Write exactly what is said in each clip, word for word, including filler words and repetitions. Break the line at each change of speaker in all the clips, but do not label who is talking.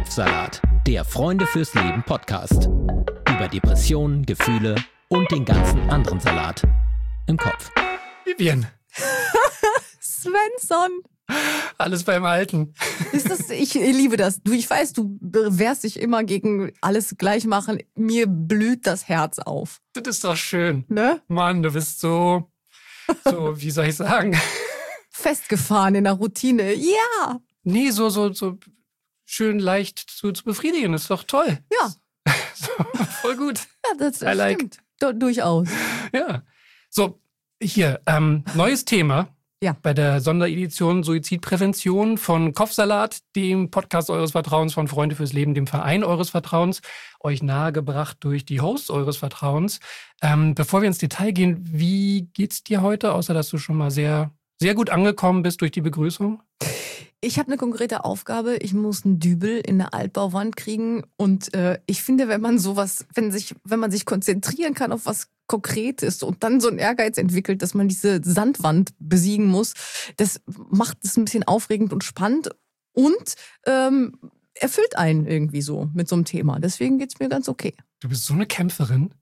Kopfsalat, der Freunde fürs Leben Podcast. Über Depressionen, Gefühle und den ganzen anderen Salat im Kopf.
Vivian.
Svensson.
Alles beim Alten.
Ist das, ich liebe das. Du, ich weiß, du wehrst dich immer gegen alles gleich machen. Mir blüht das Herz auf.
Das ist doch schön.
Ne?
Mann, du bist so, so, wie soll ich sagen?
Festgefahren in der Routine. Ja.
Nee, so, so, so schön leicht zu, zu befriedigen. Ist doch toll.
Ja.
So, voll gut.
Ja, das, das
I like.
stimmt. Du, durchaus.
Ja. So, hier, ähm, neues Thema.
Ja.
Bei der Sonderedition Suizidprävention von Kopfsalat, dem Podcast eures Vertrauens von Freunde fürs Leben, dem Verein eures Vertrauens, euch nahegebracht durch die Hosts eures Vertrauens. Ähm, bevor wir ins Detail gehen, wie geht's dir heute, außer dass du schon mal sehr, sehr gut angekommen bist durch die Begrüßung?
Ich habe eine konkrete Aufgabe. Ich muss einen Dübel in eine Altbauwand kriegen. Und äh, ich finde, wenn man sowas, wenn sich, wenn man sich konzentrieren kann auf was Konkretes und dann so einen Ehrgeiz entwickelt, dass man diese Sandwand besiegen muss, das macht es ein bisschen aufregend und spannend und ähm, erfüllt einen irgendwie so mit so einem Thema. Deswegen geht's mir ganz okay.
Du bist so eine Kämpferin.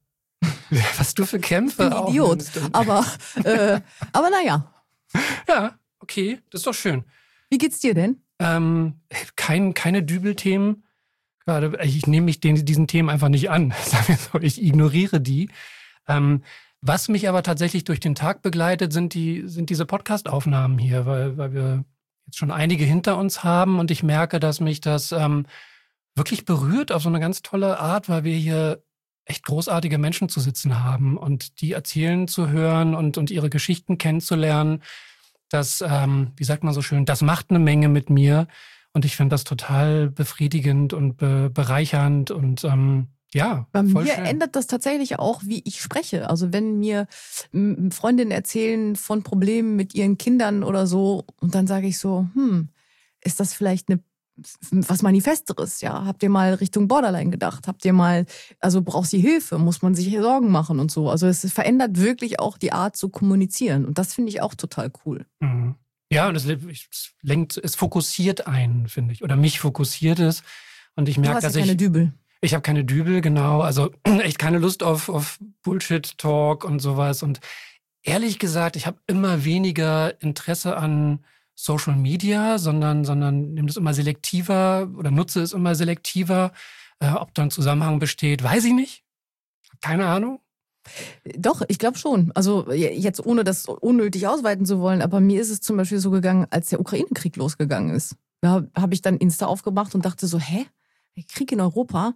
Was du für Kämpfe
Ein Idiot. Aber, äh, aber naja.
Ja, okay, das ist doch schön.
Wie geht's dir denn?
Ähm, kein, keine Dübelthemen. Gerade, ich nehme mich den, diesen Themen einfach nicht an. Sagen wir so, ich ignoriere die. Ähm, was mich aber tatsächlich durch den Tag begleitet, sind die, sind diese Podcast-Aufnahmen hier, weil, weil wir jetzt schon einige hinter uns haben und ich merke, dass mich das ähm, wirklich berührt auf so eine ganz tolle Art, weil wir hier echt großartige Menschen zu sitzen haben und die erzählen zu hören und, und ihre Geschichten kennenzulernen. Das, ähm, wie sagt man so schön, das macht eine Menge mit mir und ich finde das total befriedigend und be- bereichernd und ähm, ja,
Bei
voll
mir
schön.
ändert das tatsächlich auch, wie ich spreche. Also wenn mir m, Freundinnen erzählen von Problemen mit ihren Kindern oder so und dann sage ich so, hm, ist das vielleicht eine was Manifesteres, ja? Habt ihr mal Richtung Borderline gedacht? Habt ihr mal, also braucht sie Hilfe? Muss man sich Sorgen machen und so? Also es verändert wirklich auch die Art zu kommunizieren und das finde ich auch total cool.
Mhm. Ja, und es, es lenkt, es fokussiert einen, finde ich, oder mich fokussiert es und ich
Du
merke,
hast
dass
ja keine
ich
Dübel.
Ich habe keine Dübel, genau. Also echt keine Lust auf, auf Bullshit-Talk und sowas. Und ehrlich gesagt, ich habe immer weniger Interesse an Social Media, sondern, sondern nehme das immer selektiver oder nutze es immer selektiver. Äh, ob da ein Zusammenhang besteht, weiß ich nicht. Keine Ahnung.
Doch, ich glaube schon. Also jetzt ohne das unnötig ausweiten zu wollen, aber mir ist es zum Beispiel so gegangen, als der Ukraine-Krieg losgegangen ist. Da habe ich dann Insta aufgemacht und dachte so, hä? Krieg in Europa?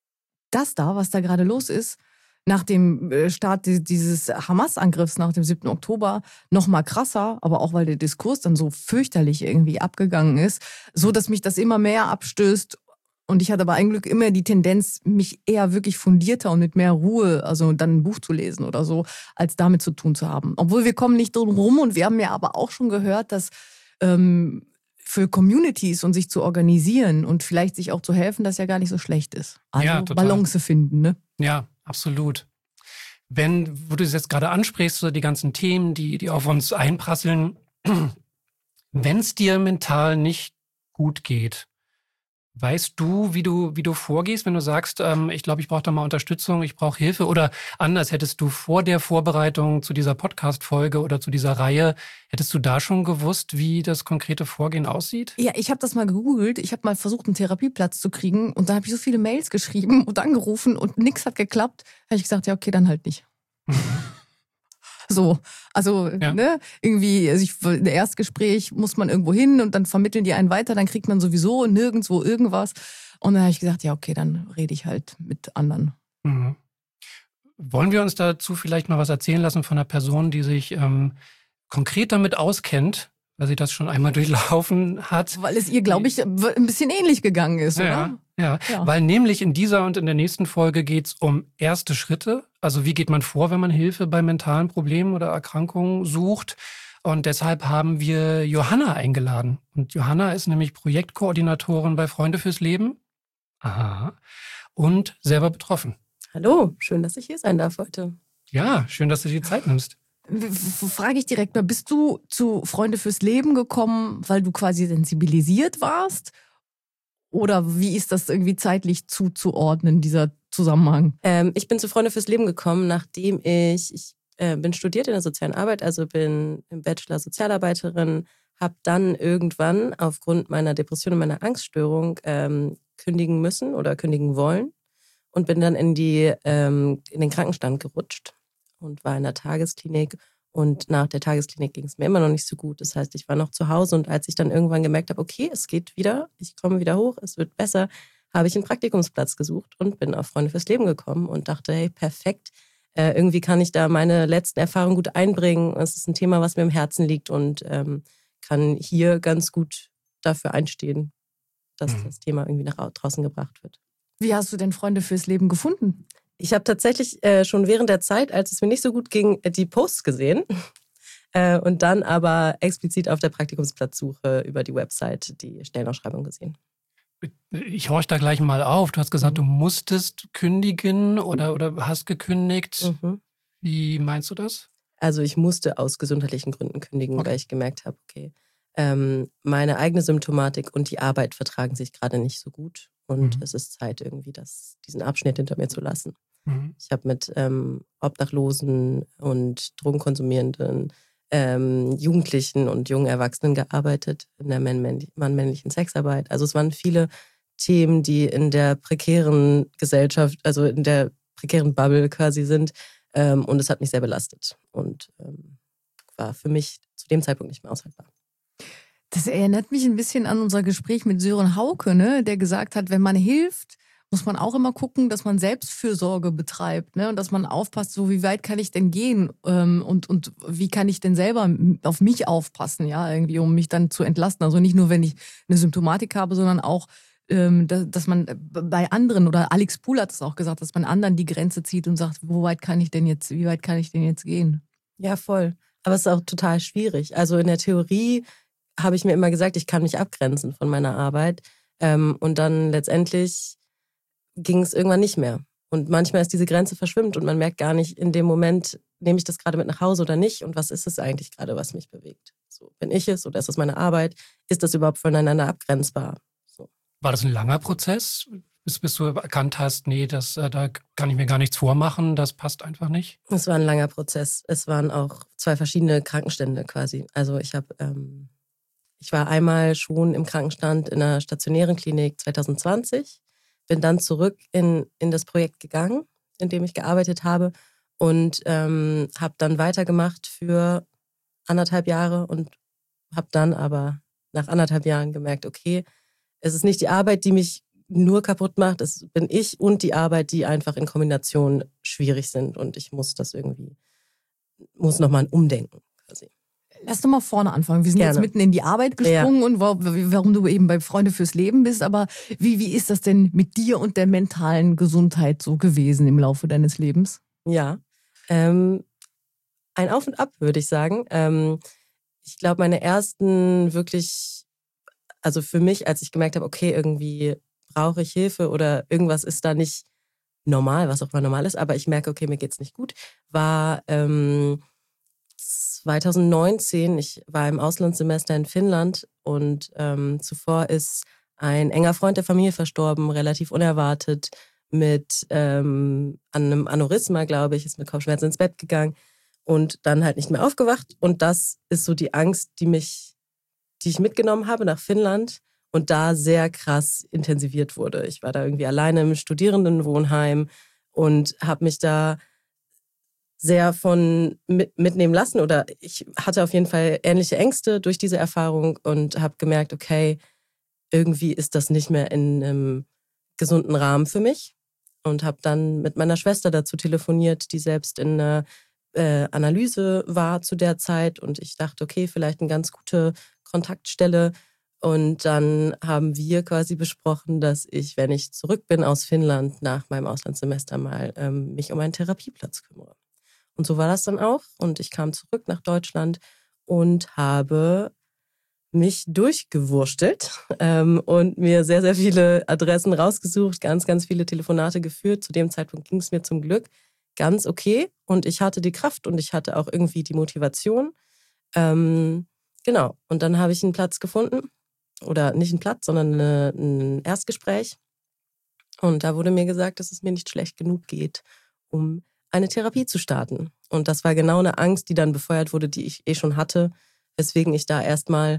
Das da, was da gerade los ist, nach dem Start dieses Hamas-Angriffs nach dem siebten Oktober, noch mal krasser, aber auch weil der Diskurs dann so fürchterlich irgendwie abgegangen ist, so dass mich das immer mehr abstößt. Und ich hatte aber ein Glück immer die Tendenz, mich eher wirklich fundierter und mit mehr Ruhe, also dann ein Buch zu lesen oder so, als damit zu tun zu haben. Obwohl wir kommen nicht drum rum und wir haben ja aber auch schon gehört, dass ähm, für Communities und sich zu organisieren und vielleicht sich auch zu helfen, das ja gar nicht so schlecht ist. Also
Ja, total.
Balance finden, ne?
Ja, absolut. Wenn, wo du es jetzt gerade ansprichst, so die ganzen Themen, die, die auf uns einprasseln, wenn es dir mental nicht gut geht, weißt du, wie du, wie du vorgehst, wenn du sagst, ähm, ich glaube, ich brauche da mal Unterstützung, ich brauche Hilfe? Oder anders, hättest du vor der Vorbereitung zu dieser Podcast-Folge oder zu dieser Reihe, hättest du da schon gewusst, wie das konkrete Vorgehen aussieht?
Ja, ich habe das mal gegoogelt. Ich habe mal versucht, einen Therapieplatz zu kriegen. Und dann habe ich so viele Mails geschrieben und angerufen und nichts hat geklappt. Da habe ich gesagt, ja, okay, dann halt nicht. So, also
Ja.
ne, irgendwie, also ich, ein Erstgespräch muss man irgendwo hin und dann vermitteln die einen weiter, dann kriegt man sowieso nirgendwo irgendwas. Und dann habe ich gesagt, ja, okay, dann rede ich halt mit anderen.
Mhm. Wollen wir uns dazu vielleicht mal was erzählen lassen von einer Person, die sich ähm, konkret damit auskennt, weil sie das schon einmal durchlaufen hat?
Weil es ihr, glaube ich, ein bisschen ähnlich gegangen ist, oder?
Ja, ja,
Ja.
weil nämlich in dieser und in der nächsten Folge geht es um erste Schritte. Also wie geht man vor, wenn man Hilfe bei mentalen Problemen oder Erkrankungen sucht. Und deshalb haben wir Johanna eingeladen. Und Johanna ist nämlich Projektkoordinatorin bei Freunde fürs Leben. Aha. Und selber betroffen.
Hallo, schön, dass ich hier sein darf heute.
Ja, schön, dass du dir die Zeit nimmst.
Frage ich direkt mal, bist du zu Freunde fürs Leben gekommen, weil du quasi sensibilisiert warst? Oder wie ist das irgendwie zeitlich zuzuordnen, dieser Zusammenhang?
Ähm, ich bin zu Freunde fürs Leben gekommen, nachdem ich, ich äh, bin studiert in der sozialen Arbeit, also bin im Bachelor Sozialarbeiterin, habe dann irgendwann aufgrund meiner Depression und meiner Angststörung ähm, kündigen müssen oder kündigen wollen und bin dann in, die, ähm, in den Krankenstand gerutscht und war in der Tagesklinik. Und nach der Tagesklinik ging es mir immer noch nicht so gut. Das heißt, ich war noch zu Hause und als ich dann irgendwann gemerkt habe, okay, es geht wieder, ich komme wieder hoch, es wird besser, habe ich einen Praktikumsplatz gesucht und bin auf Freunde fürs Leben gekommen und dachte, hey, perfekt, äh, irgendwie kann ich da meine letzten Erfahrungen gut einbringen. Es ist ein Thema, was mir im Herzen liegt und ähm, kann hier ganz gut dafür einstehen, dass mhm. das Thema irgendwie nach draußen gebracht wird.
Wie hast du denn Freunde fürs Leben gefunden?
Ich habe tatsächlich äh, schon während der Zeit, als es mir nicht so gut ging, die Posts gesehen äh, und dann aber explizit auf der Praktikumsplatzsuche über die Website die Stellenausschreibung gesehen.
Ich horche da gleich mal auf. Du hast gesagt, mhm. du musstest kündigen oder, oder hast gekündigt. Mhm. Wie meinst du das?
Also ich musste aus gesundheitlichen Gründen kündigen, okay. weil ich gemerkt habe, okay, ähm, meine eigene Symptomatik und die Arbeit vertragen sich gerade nicht so gut. Und mhm. es ist Zeit, irgendwie das, diesen Abschnitt hinter mir zu lassen. Mhm. Ich habe mit ähm, Obdachlosen und Drogenkonsumierenden, ähm, Jugendlichen und jungen Erwachsenen gearbeitet in der mann-männlichen Sexarbeit. Also es waren viele Themen, die in der prekären Gesellschaft, also in der prekären Bubble quasi sind. Ähm, und es hat mich sehr belastet und ähm, war für mich zu dem Zeitpunkt nicht mehr aushaltbar.
Das erinnert mich ein bisschen an unser Gespräch mit Sören Hauke, ne? Der gesagt hat, wenn man hilft, muss man auch immer gucken, dass man Selbstfürsorge betreibt, ne? Und dass man aufpasst, so wie weit kann ich denn gehen ähm, und, und wie kann ich denn selber auf mich aufpassen, ja, irgendwie, um mich dann zu entlasten. Also nicht nur, wenn ich eine Symptomatik habe, sondern auch, ähm, dass, dass man bei anderen, oder Alex Pool hat es auch gesagt, dass man anderen die Grenze zieht und sagt, wo weit kann ich denn jetzt, wie weit kann ich denn jetzt gehen?
Ja, voll. Aber es ist auch total schwierig. Also in der Theorie habe ich mir immer gesagt, ich kann mich abgrenzen von meiner Arbeit. Ähm, und dann letztendlich ging es irgendwann nicht mehr. Und manchmal ist diese Grenze verschwimmt und man merkt gar nicht in dem Moment, nehme ich das gerade mit nach Hause oder nicht und was ist es eigentlich gerade, was mich bewegt. So, bin ich es oder ist das meine Arbeit? Ist das überhaupt voneinander abgrenzbar? So.
War das ein langer Prozess, bis, bis du erkannt hast, nee, das, äh, da kann ich mir gar nichts vormachen, das passt einfach nicht?
Es war ein langer Prozess. Es waren auch zwei verschiedene Krankenstände quasi. Also ich habe... Ähm, Ich war einmal schon im Krankenstand in einer stationären Klinik zwanzig zwanzig, bin dann zurück in, in das Projekt gegangen, in dem ich gearbeitet habe und ähm, habe dann weitergemacht für anderthalb Jahre und habe dann aber nach anderthalb Jahren gemerkt, okay, es ist nicht die Arbeit, die mich nur kaputt macht, es bin ich und die Arbeit, die einfach in Kombination schwierig sind und ich muss das irgendwie, muss nochmal ein Umdenken quasi.
Lass doch mal vorne anfangen. Wir sind
Gerne.
jetzt mitten in die Arbeit gesprungen ja. und warum du eben bei Freunde fürs Leben bist. Aber wie, wie ist das denn mit dir und der mentalen Gesundheit so gewesen im Laufe deines Lebens?
Ja, ähm, ein Auf und Ab, würde ich sagen. Ähm, ich glaube, meine ersten wirklich, also für mich, als ich gemerkt habe, okay, irgendwie brauche ich Hilfe oder irgendwas ist da nicht normal, was auch mal normal ist, aber ich merke, okay, mir geht's nicht gut, war... Ähm, zwanzig neunzehn, ich war im Auslandssemester in Finnland und ähm, zuvor ist ein enger Freund der Familie verstorben, relativ unerwartet, mit ähm, einem Aneurysma, glaube ich, ist mit Kopfschmerzen ins Bett gegangen und dann halt nicht mehr aufgewacht. Und das ist so die Angst, die mich, die ich mitgenommen habe nach Finnland und da sehr krass intensiviert wurde. Ich war da irgendwie alleine im Studierendenwohnheim und habe mich da sehr von mit, mitnehmen lassen oder ich hatte auf jeden Fall ähnliche Ängste durch diese Erfahrung und habe gemerkt, okay, irgendwie ist das nicht mehr in einem gesunden Rahmen für mich und habe dann mit meiner Schwester dazu telefoniert, die selbst in einer äh, Analyse war zu der Zeit und ich dachte, okay, vielleicht eine ganz gute Kontaktstelle und dann haben wir quasi besprochen, dass ich, wenn ich zurück bin aus Finnland nach meinem Auslandssemester mal ähm, mich um einen Therapieplatz kümmere. Und so war das dann auch. Und ich kam zurück nach Deutschland und habe mich durchgewurstelt ähm, und mir sehr, sehr viele Adressen rausgesucht, ganz, ganz viele Telefonate geführt. Zu dem Zeitpunkt ging es mir zum Glück ganz okay. Und ich hatte die Kraft und ich hatte auch irgendwie die Motivation. Ähm, genau. Und dann habe ich einen Platz gefunden oder nicht einen Platz, sondern eine, ein Erstgespräch. Und da wurde mir gesagt, dass es mir nicht schlecht genug geht, um eine Therapie zu starten. Und das war genau eine Angst, die dann befeuert wurde, die ich eh schon hatte, weswegen ich da erstmal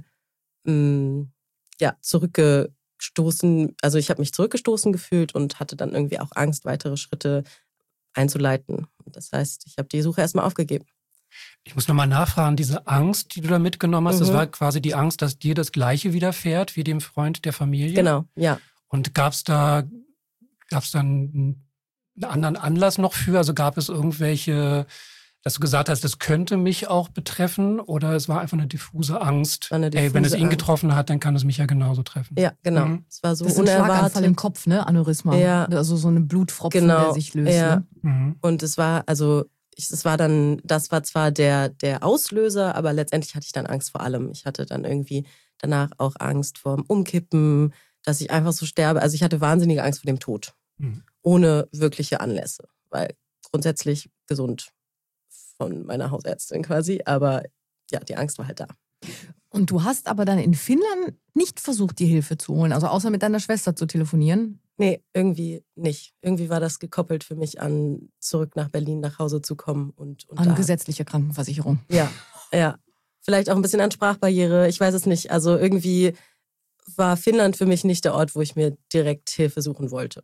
mh, ja, zurückgestoßen, also ich habe mich zurückgestoßen gefühlt und hatte dann irgendwie auch Angst, weitere Schritte einzuleiten. Das heißt, ich habe die Suche erstmal aufgegeben.
Ich muss nochmal nachfragen, diese Angst, die du da mitgenommen hast,
Mhm.
das war quasi die Angst, dass dir das Gleiche widerfährt wie dem Freund der Familie?
Genau, ja.
Und gab es da, gab's da einen, einen anderen Anlass noch für? Also gab es irgendwelche, dass du gesagt hast, das könnte mich auch betreffen? Oder es war einfach eine diffuse Angst?
War eine
Ey, wenn es
diffuse
ihn
Angst.
getroffen hat, dann kann es mich ja genauso treffen.
Ja, genau.
Mhm.
Es war so
Das ist ein Schlaganfall
unerwartet.
im Kopf, ne? Aneurysma.
Ja.
Also so eine Blutfropfen,
Genau,
der sich löst.
ja.
Ne?
Mhm.
Und es war, also, ich, es war dann, das war zwar der, der Auslöser, aber letztendlich hatte ich dann Angst vor allem. Ich hatte dann irgendwie danach auch Angst vor dem Umkippen, dass ich einfach so sterbe. Also ich hatte wahnsinnige Angst vor dem Tod.
Mhm.
Ohne wirkliche Anlässe. Weil grundsätzlich gesund von meiner Hausärztin quasi. Aber ja, die Angst war halt da.
Und du hast aber dann in Finnland nicht versucht, die Hilfe zu holen, also außer mit deiner Schwester zu telefonieren?
Nee, irgendwie nicht. Irgendwie war das gekoppelt für mich an, zurück nach Berlin, nach Hause zu kommen. Und, und
An
da,
gesetzliche Krankenversicherung.
Ja, ja. Vielleicht auch ein bisschen an Sprachbarriere, ich weiß es nicht. Also irgendwie war Finnland für mich nicht der Ort, wo ich mir direkt Hilfe suchen wollte.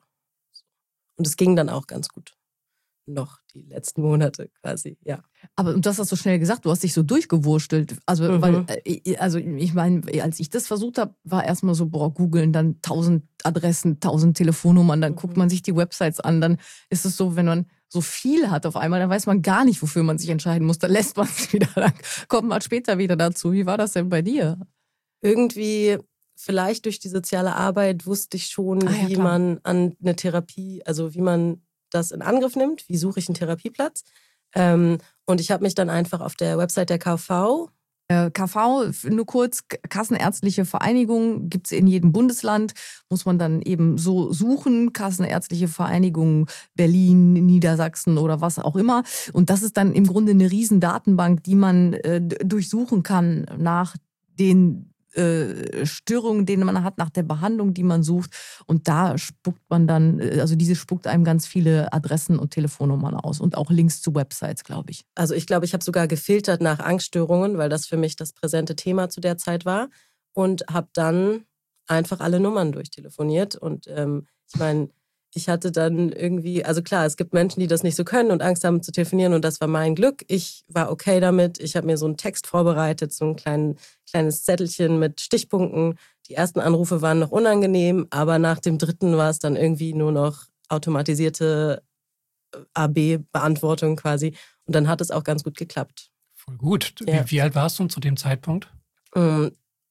Und es ging dann auch ganz gut. Noch die letzten Monate quasi, ja.
Aber du hast das so schnell gesagt, du hast dich so durchgewurstelt. Also,
Mhm.
weil, äh, also ich meine, als ich das versucht habe, war erstmal so, boah, googeln, dann tausend Adressen, tausend Telefonnummern, dann
Mhm.
guckt man sich die Websites an, dann ist es so, wenn man so viel hat auf einmal, dann weiß man gar nicht, wofür man sich entscheiden muss, dann lässt man es wieder, dann kommt man später wieder dazu. Wie war das denn bei dir?
Irgendwie, vielleicht durch die soziale Arbeit, wusste ich schon,
Ah, ja,
wie
klar.
man an eine Therapie, also wie man das in Angriff nimmt, wie suche ich einen Therapieplatz. Ähm, und ich habe mich dann einfach auf der Website der K V.
Äh, K V, nur kurz, Kassenärztliche Vereinigung, gibt es in jedem Bundesland, muss man dann eben so suchen, Kassenärztliche Vereinigung Berlin, Niedersachsen oder was auch immer. Und das ist dann im Grunde eine riesen Datenbank, die man äh, durchsuchen kann nach den äh, Störungen, denen man hat, nach der Behandlung, die man sucht. Und da spuckt man dann, also diese spuckt einem ganz viele Adressen und Telefonnummern aus und auch Links zu Websites, glaube ich.
Also ich glaube, ich habe sogar gefiltert nach Angststörungen, weil das für mich das präsente Thema zu der Zeit war. Und habe dann einfach alle Nummern durchtelefoniert. Und ähm, ich meine, ich hatte dann irgendwie, also klar, es gibt Menschen, die das nicht so können und Angst haben zu telefonieren. Und das war mein Glück. Ich war okay damit. Ich habe mir so einen Text vorbereitet, so ein klein, kleines Zettelchen mit Stichpunkten. Die ersten Anrufe waren noch unangenehm, aber nach dem dritten war es dann irgendwie nur noch automatisierte A B-Beantwortung quasi. Und dann hat es auch ganz gut geklappt.
Voll gut.
Ja.
Wie, wie alt warst du zu dem Zeitpunkt?
Ähm,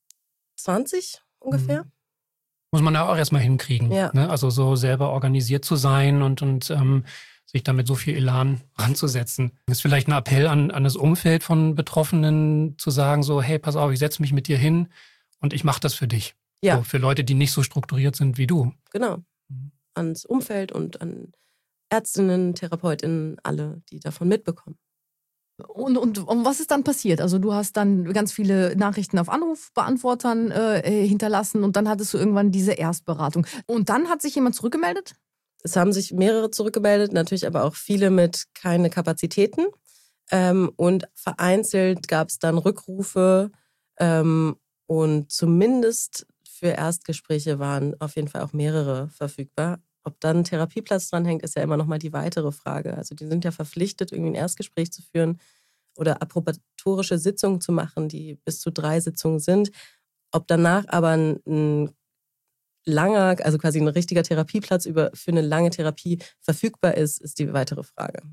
zwanzig ungefähr.
Mhm. Muss man ja auch erstmal hinkriegen.
Ja.
Ne? Also so selber organisiert zu sein und, und ähm, sich damit so viel Elan ranzusetzen. Das ist vielleicht ein Appell an, an das Umfeld von Betroffenen zu sagen so, hey, pass auf, ich setze mich mit dir hin und ich mache das für dich.
Ja.
So, für Leute, die nicht so strukturiert sind wie du.
Genau.
Mhm.
Ans Umfeld und an Ärztinnen, Therapeutinnen, alle, die davon mitbekommen.
Und, und, und was ist dann passiert? Also du hast dann ganz viele Nachrichten auf Anrufbeantwortern äh, hinterlassen und dann hattest du irgendwann diese Erstberatung. Und dann hat sich jemand zurückgemeldet?
Es haben sich mehrere zurückgemeldet, natürlich aber auch viele mit keine Kapazitäten. Ähm, und vereinzelt gab es dann Rückrufe ähm, und zumindest für Erstgespräche waren auf jeden Fall auch mehrere verfügbar. Ob dann ein Therapieplatz dranhängt, ist ja immer noch mal die weitere Frage. Also die sind ja verpflichtet, irgendwie ein Erstgespräch zu führen oder approbatorische Sitzungen zu machen, die bis zu drei Sitzungen sind. Ob danach aber ein, ein langer, also quasi ein richtiger Therapieplatz über, für eine lange Therapie verfügbar ist, ist die weitere Frage.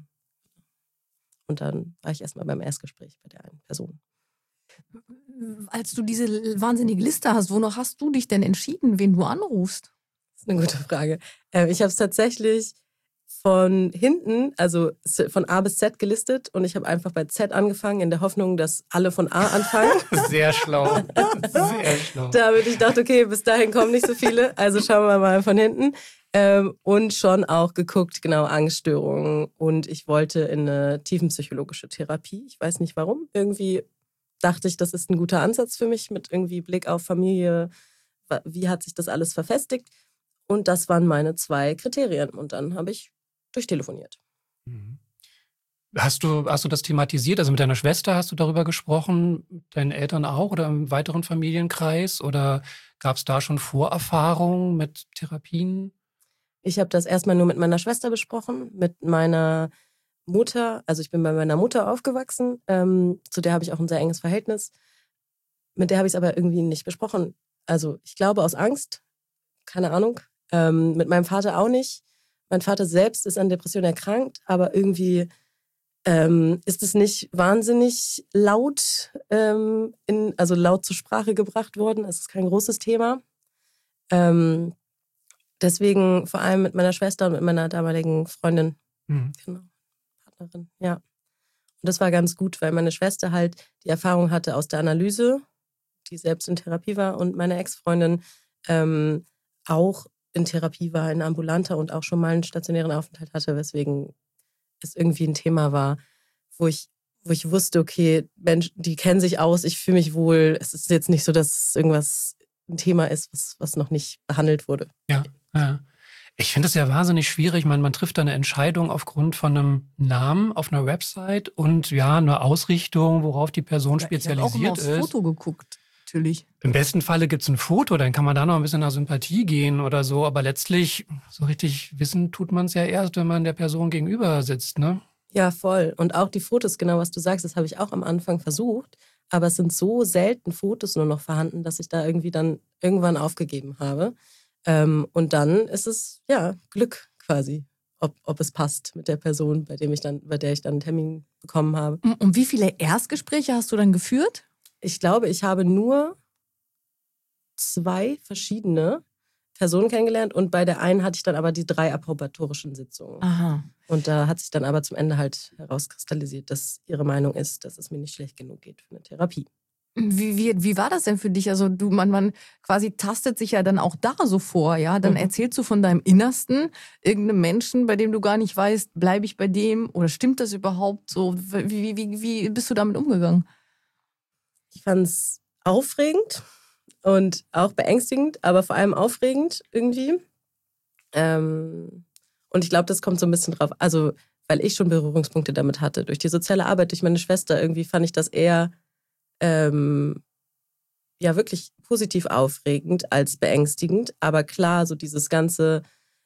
Und dann war ich erstmal beim Erstgespräch bei der einen Person.
Als du diese wahnsinnige Liste hast, wonach hast du dich denn entschieden, wen du anrufst?
Das ist eine gute Frage. Ähm, ich habe es tatsächlich von hinten, also von A bis Z gelistet und ich habe einfach bei Z angefangen in der Hoffnung, dass alle von A anfangen.
Sehr schlau. Sehr schlau.
Damit ich dachte, okay, bis dahin kommen nicht so viele, also schauen wir mal von hinten. Ähm, und schon auch geguckt, genau, Angststörungen. Und ich wollte in eine tiefenpsychologische Therapie. Ich weiß nicht warum. Irgendwie dachte ich, das ist ein guter Ansatz für mich mit irgendwie Blick auf Familie, wie hat sich das alles verfestigt? Und das waren meine zwei Kriterien. Und dann habe ich durchtelefoniert.
Mhm. Hast du, hast du das thematisiert? Also mit deiner Schwester hast du darüber gesprochen, mit deinen Eltern auch oder im weiteren Familienkreis? Oder gab es da schon Vorerfahrungen mit Therapien?
Ich habe das erstmal nur mit meiner Schwester besprochen, mit meiner Mutter. Also ich bin bei meiner Mutter aufgewachsen. Ähm, zu der habe ich auch ein sehr enges Verhältnis. Mit der habe ich es aber irgendwie nicht besprochen. Also ich glaube aus Angst, keine Ahnung. Ähm, mit meinem Vater auch nicht. Mein Vater selbst ist an Depressionen erkrankt, aber irgendwie ähm, ist es nicht wahnsinnig laut, ähm, in, also laut zur Sprache gebracht worden. Es ist kein großes Thema. Ähm, deswegen vor allem mit meiner Schwester und mit meiner damaligen Freundin,
Mhm.
genau, Partnerin, ja. Und das war ganz gut, weil meine Schwester halt die Erfahrung hatte aus der Analyse, die selbst in Therapie war, und meine Ex-Freundin ähm, auch in Therapie war, in ambulanter und auch schon mal einen stationären Aufenthalt hatte, weswegen es irgendwie ein Thema war, wo ich, wo ich wusste, okay, Mensch, die kennen sich aus, ich fühle mich wohl. Es ist jetzt nicht so, dass irgendwas ein Thema ist, was, was noch nicht behandelt wurde.
Ja, ja. Ich finde es ja wahnsinnig schwierig. Man, man trifft da eine Entscheidung aufgrund von einem Namen auf einer Website und ja, eine Ausrichtung, worauf die Person
Ja, ich habe auch
spezialisiert
immer aufs
ist.
Foto geguckt, natürlich.
Im besten Falle gibt es ein Foto, dann kann man da noch ein bisschen nach Sympathie gehen oder so. Aber letztlich, so richtig wissen tut man es ja erst, wenn man der Person gegenüber sitzt, ne?
Ja, voll. Und auch die Fotos, genau was du sagst, das habe ich auch am Anfang versucht. Aber es sind so selten Fotos nur noch vorhanden, dass ich da irgendwie dann irgendwann aufgegeben habe. Ähm, und dann ist es, ja, Glück quasi, ob, ob es passt mit der Person, bei dem ich dann, bei der ich dann einen Termin bekommen habe.
Und wie viele Erstgespräche hast du dann geführt?
Ich glaube, ich habe nur zwei verschiedene Personen kennengelernt und bei der einen hatte ich dann aber die drei approbatorischen Sitzungen.
Aha.
Und da hat sich dann aber zum Ende halt herauskristallisiert, dass ihre Meinung ist, dass es mir nicht schlecht genug geht für eine Therapie.
Wie, wie, wie war das denn für dich? Also du, man, man quasi tastet sich ja dann auch da so vor, ja? Dann
Mhm.
erzählst du von deinem Innersten irgendeinem Menschen, bei dem du gar nicht weißt, bleibe ich bei dem oder stimmt das überhaupt so? Wie, wie, wie bist du damit umgegangen?
Ich fand es aufregend und auch beängstigend, aber vor allem aufregend irgendwie. Ähm, und ich glaube, das kommt so ein bisschen drauf, also weil ich schon Berührungspunkte damit hatte. Durch die soziale Arbeit, durch meine Schwester, irgendwie fand ich das eher ähm, ja wirklich positiv aufregend als beängstigend. Aber klar, so dieses ganze,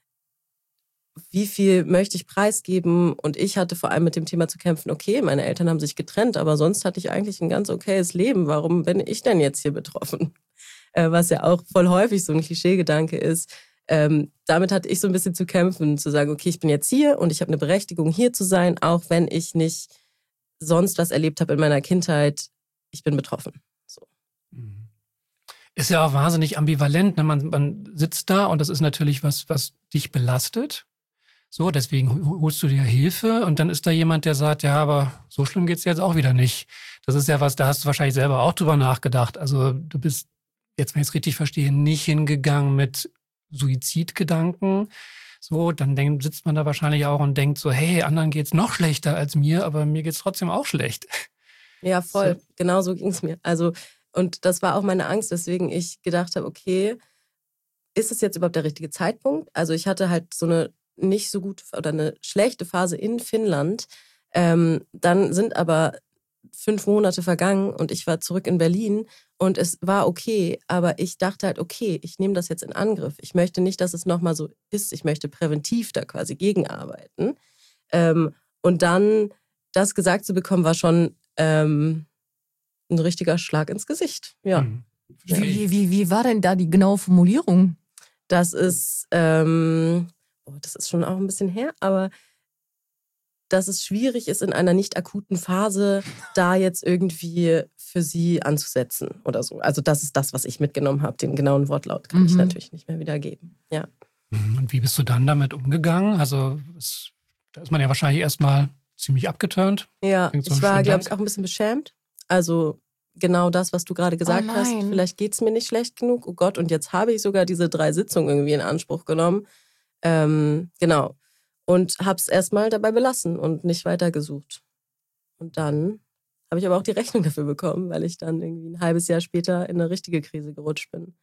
wie viel möchte ich preisgeben? Und ich hatte vor allem mit dem Thema zu kämpfen, okay, meine Eltern haben sich getrennt, aber sonst hatte ich eigentlich ein ganz okayes Leben. Warum bin ich denn jetzt hier betroffen? Äh, was ja auch voll häufig so ein Klischeegedanke ist. Ähm, damit hatte ich so ein bisschen zu kämpfen, zu sagen, okay, ich bin jetzt hier und ich habe eine Berechtigung, hier zu sein, auch wenn ich nicht sonst was erlebt habe in meiner Kindheit. Ich bin betroffen. So.
Ist ja auch wahnsinnig ambivalent. Ne? Man, man sitzt da und das ist natürlich was, was dich belastet. So, deswegen holst du dir Hilfe und dann ist da jemand, der sagt, ja, aber so schlimm geht's jetzt auch wieder nicht. Das ist ja was, da hast du wahrscheinlich selber auch drüber nachgedacht. Also du bist, jetzt wenn ich es richtig verstehe, nicht hingegangen mit Suizidgedanken. So, dann denk, sitzt man da wahrscheinlich auch und denkt so, hey, anderen geht's noch schlechter als mir, aber mir geht's trotzdem auch schlecht.
Ja, voll.
So.
Genau so ging es mir. Also, und das war auch meine Angst, weswegen ich gedacht habe, okay, ist es jetzt überhaupt der richtige Zeitpunkt? Also ich hatte halt so eine nicht so gute oder eine schlechte Phase in Finnland. Ähm, dann sind aber fünf Monate vergangen und ich war zurück in Berlin und es war okay, aber ich dachte halt, okay, ich nehme das jetzt in Angriff. Ich möchte nicht, dass es nochmal so ist. Ich möchte präventiv da quasi gegenarbeiten. Ähm, und dann das gesagt zu bekommen, war schon ähm, ein richtiger Schlag ins Gesicht. Ja.
Mhm.
Wie, wie, wie war denn da die genaue Formulierung?
Das ist, ähm, oh, das ist schon auch ein bisschen her, aber dass es schwierig ist, in einer nicht akuten Phase da jetzt irgendwie für sie anzusetzen oder so. Also das ist das, was ich mitgenommen habe. Den genauen Wortlaut kann
Mhm.
ich natürlich nicht mehr wiedergeben. Ja.
Und wie bist du dann damit umgegangen? Also es, da ist man ja wahrscheinlich erstmal ziemlich abgeturnt.
Ja,
Klingt so
ich war,
schön
glaube ich,
lang.
auch ein bisschen beschämt. Also genau das, was du gerade gesagt
Oh
hast.
nein.
Vielleicht geht es mir nicht schlecht genug. Oh Gott, und jetzt habe ich sogar diese drei Sitzungen irgendwie in Anspruch genommen. Ähm, genau. Und habe es erstmal dabei belassen und nicht weitergesucht. Und dann habe ich aber auch die Rechnung dafür bekommen, weil ich dann irgendwie ein halbes Jahr später in eine richtige Krise gerutscht bin.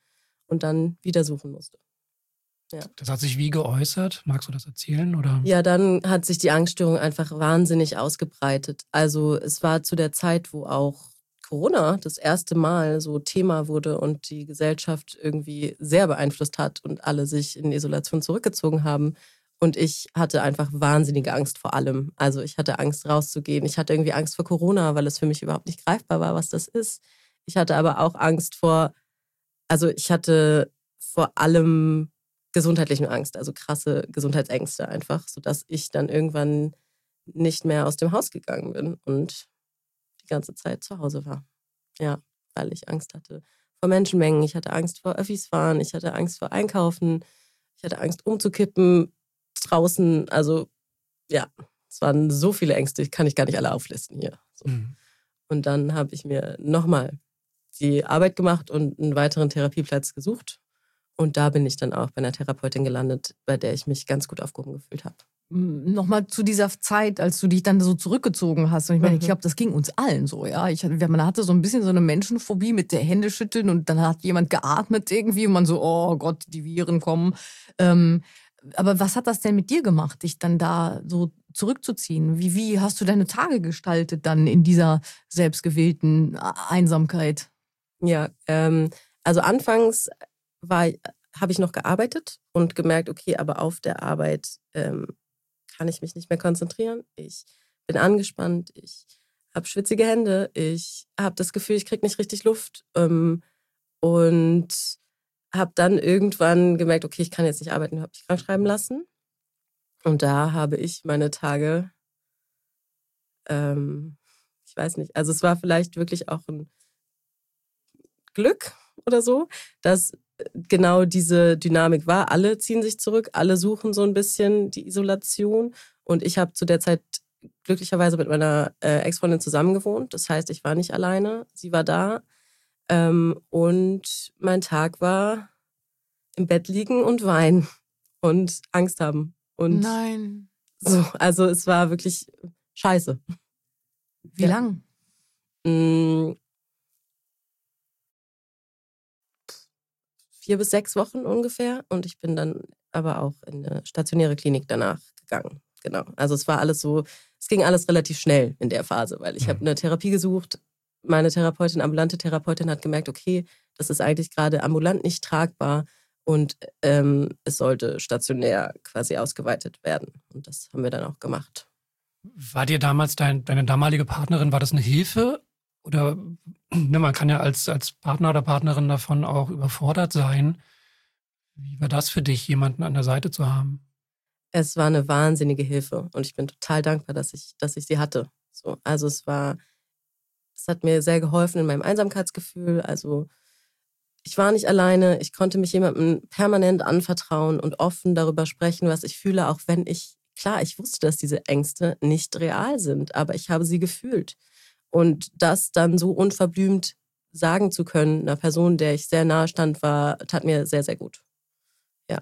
und dann wieder suchen musste. Ja.
Das hat sich wie geäußert? Magst du das erzählen? Oder?
Ja, dann hat sich die Angststörung einfach wahnsinnig ausgebreitet. Also es war zu der Zeit, wo auch Corona das erste Mal so Thema wurde und die Gesellschaft irgendwie sehr beeinflusst hat und alle sich in Isolation zurückgezogen haben. Und ich hatte einfach wahnsinnige Angst vor allem. Also ich hatte Angst rauszugehen. Ich hatte irgendwie Angst vor Corona, weil es für mich überhaupt nicht greifbar war, was das ist. Ich hatte aber auch Angst vor, also ich hatte vor allem gesundheitlichen Angst, also krasse Gesundheitsängste einfach, sodass ich dann irgendwann nicht mehr aus dem Haus gegangen bin und die ganze Zeit zu Hause war. Ja, weil ich Angst hatte vor Menschenmengen, ich hatte Angst vor Öffis fahren, ich hatte Angst vor Einkaufen, ich hatte Angst umzukippen draußen. Also ja, es waren so viele Ängste, kann ich gar nicht alle auflisten hier. So. Mhm. Und dann habe ich mir nochmal die Arbeit gemacht und einen weiteren Therapieplatz gesucht. Und da bin ich dann auch bei einer Therapeutin gelandet, bei der ich mich ganz gut aufgehoben gefühlt habe.
Nochmal zu dieser Zeit, als du dich dann so zurückgezogen hast. Und ich meine,
Mhm.
ich glaube, das ging uns allen so, ja. Ich, man hatte so ein bisschen so eine Menschenphobie mit der Hände schütteln und dann hat jemand geatmet irgendwie und man so, oh Gott, die Viren kommen. Ähm, aber was hat das denn mit dir gemacht, dich dann da so zurückzuziehen? Wie, wie hast du deine Tage gestaltet dann in dieser selbstgewählten Einsamkeit?
Ja, ähm, also anfangs war, habe ich noch gearbeitet und gemerkt, okay, aber auf der Arbeit ähm, kann ich mich nicht mehr konzentrieren. Ich bin angespannt, ich habe schwitzige Hände, ich habe das Gefühl, ich kriege nicht richtig Luft ähm, und habe dann irgendwann gemerkt, okay, ich kann jetzt nicht arbeiten, habe mich krank schreiben lassen. Und da habe ich meine Tage, ähm, ich weiß nicht, also es war vielleicht wirklich auch ein Glück oder so, dass genau diese Dynamik war. Alle ziehen sich zurück, alle suchen so ein bisschen die Isolation. Und ich habe zu der Zeit glücklicherweise mit meiner äh, Ex-Freundin zusammen gewohnt. Das heißt, ich war nicht alleine, sie war da. Ähm, und mein Tag war im Bett liegen und weinen und Angst haben. Und
Nein.
So, also es war wirklich scheiße.
Wie
ja.
lang?
Mm, vier bis sechs Wochen ungefähr. Und ich bin dann aber auch in eine stationäre Klinik danach gegangen. Genau. Also es war alles so, es ging alles relativ schnell in der Phase, weil ich mhm. habe eine Therapie gesucht. Meine Therapeutin, ambulante Therapeutin, hat gemerkt, okay, das ist eigentlich gerade ambulant nicht tragbar und ähm, es sollte stationär quasi ausgeweitet werden. Und das haben wir dann auch gemacht.
War dir damals dein, deine damalige Partnerin, war das eine Hilfe? Oder ne, man kann ja als, als Partner oder Partnerin davon auch überfordert sein. Wie war das für dich, jemanden an der Seite zu haben?
Es war eine wahnsinnige Hilfe und ich bin total dankbar, dass ich, dass ich sie hatte. So, also es war, es hat mir sehr geholfen in meinem Einsamkeitsgefühl. Also ich war nicht alleine, ich konnte mich jemandem permanent anvertrauen und offen darüber sprechen, was ich fühle, auch wenn ich, klar, ich wusste, dass diese Ängste nicht real sind, aber ich habe sie gefühlt. Und das dann so unverblümt sagen zu können, einer Person, der ich sehr nahe stand, war, tat mir sehr, sehr gut. Ja.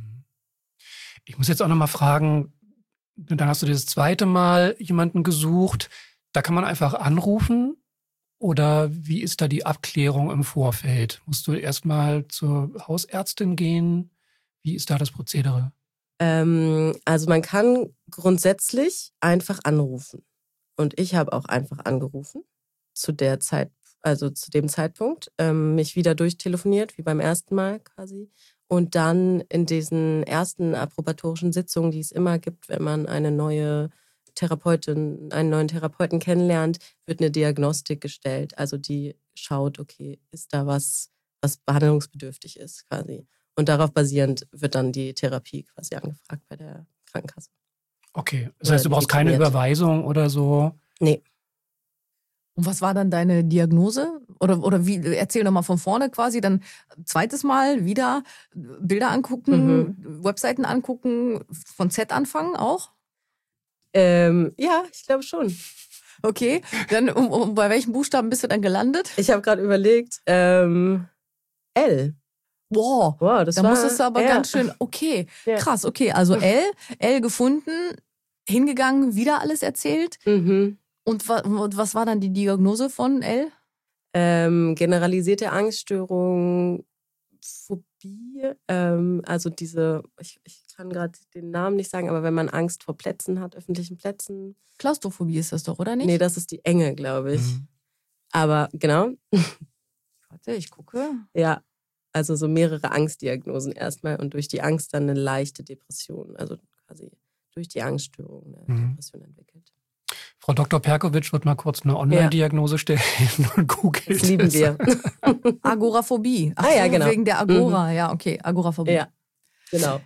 Ich muss jetzt auch nochmal fragen, dann hast du das zweite Mal jemanden gesucht, da kann man einfach anrufen oder wie ist da die Abklärung im Vorfeld? Musst du erstmal zur Hausärztin gehen? Wie ist da das Prozedere?
Ähm, also man kann grundsätzlich einfach anrufen. Und ich habe auch einfach angerufen zu der Zeit, also zu dem Zeitpunkt, ähm, mich wieder durchtelefoniert, wie beim ersten Mal quasi. Und dann in diesen ersten approbatorischen Sitzungen, die es immer gibt, wenn man eine neue Therapeutin, einen neuen Therapeuten kennenlernt, wird eine Diagnostik gestellt. Also die schaut, okay, ist da was, was behandlungsbedürftig ist quasi. Und darauf basierend wird dann die Therapie quasi angefragt bei der Krankenkasse.
Okay, das heißt, du brauchst keine Überweisung oder so?
Nee.
Und was war dann deine Diagnose? Oder, oder wie, erzähl doch mal von vorne quasi, dann zweites Mal wieder Bilder angucken, mhm. Webseiten angucken, von Z anfangen auch?
Ähm, ja, ich glaube schon.
Okay, dann um, um, bei welchen Buchstaben bist du dann gelandet?
Ich habe gerade überlegt, ähm, L.
Wow,
wow das
da
war,
musstest du aber
ja.
ganz schön, okay,
ja.
krass, okay, also L, L gefunden, hingegangen, wieder alles erzählt.
Mhm.
Und wa- was war dann die Diagnose von L?
Ähm, generalisierte Angststörung, Phobie, ähm, also diese, ich, ich kann gerade den Namen nicht sagen, aber wenn man Angst vor Plätzen hat, öffentlichen Plätzen.
Klaustrophobie ist das doch, oder nicht?
Nee, das ist die Enge, glaube ich.
Mhm.
Aber genau.
Warte, ich gucke.
Ja, also so mehrere Angstdiagnosen erstmal und durch die Angst dann eine leichte Depression, also quasi durch die Angststörung eine
Mhm.
Depression entwickelt.
Frau Doktor Perkovic wird mal kurz eine Online-Diagnose stellen und googelt.
Das lieben wir.
Agoraphobie. Ach
Ah ja,
so,
genau.
wegen der Agora. Ja, okay, Agoraphobie.
Ja, genau.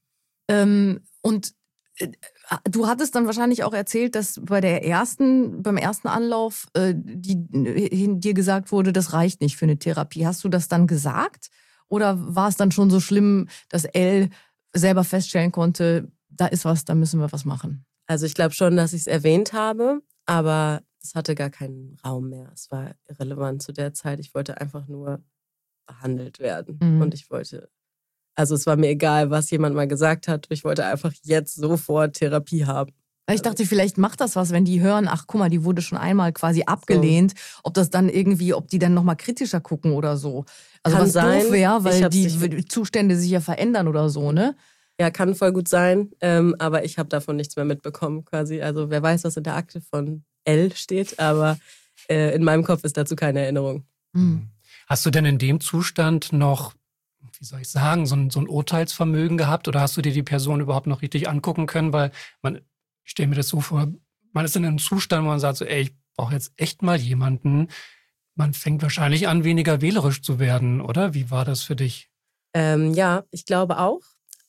Ähm, und äh, du hattest dann wahrscheinlich auch erzählt, dass bei der ersten, beim ersten Anlauf äh, die, äh, dir gesagt wurde, das reicht nicht für eine Therapie. Hast du das dann gesagt? Oder war es dann schon so schlimm, dass Elle selber feststellen konnte, da ist was, da müssen wir was machen?
Also ich glaube schon, dass ich es erwähnt habe, aber es hatte gar keinen Raum mehr. Es war irrelevant zu der Zeit. Ich wollte einfach nur behandelt werden.
Mhm.
Und ich wollte, also es war mir egal, was jemand mal gesagt hat. Ich wollte einfach jetzt sofort Therapie haben.
Weil ich dachte, vielleicht macht das was, wenn die hören, ach guck mal, die wurde schon einmal quasi abgelehnt, ob das dann irgendwie, ob die dann nochmal kritischer gucken oder so. Also
Kann
was
sein.
doof wäre,
Ich
weil
hab's
die
nicht-
Zustände sich ja verändern oder so, ne?
Ja, kann voll gut sein, ähm, aber ich habe davon nichts mehr mitbekommen quasi. Also wer weiß, was in der Akte von L steht, aber äh, in meinem Kopf ist dazu keine Erinnerung.
Mhm.
Hast du denn in dem Zustand noch, wie soll ich sagen, so ein, so ein Urteilsvermögen gehabt oder hast du dir die Person überhaupt noch richtig angucken können? Weil man, ich stelle mir das so vor, man ist in einem Zustand, wo man sagt so, ey, ich brauche jetzt echt mal jemanden. Man fängt wahrscheinlich an, weniger wählerisch zu werden, oder? Wie war das für dich?
Ähm, ja, ich glaube auch.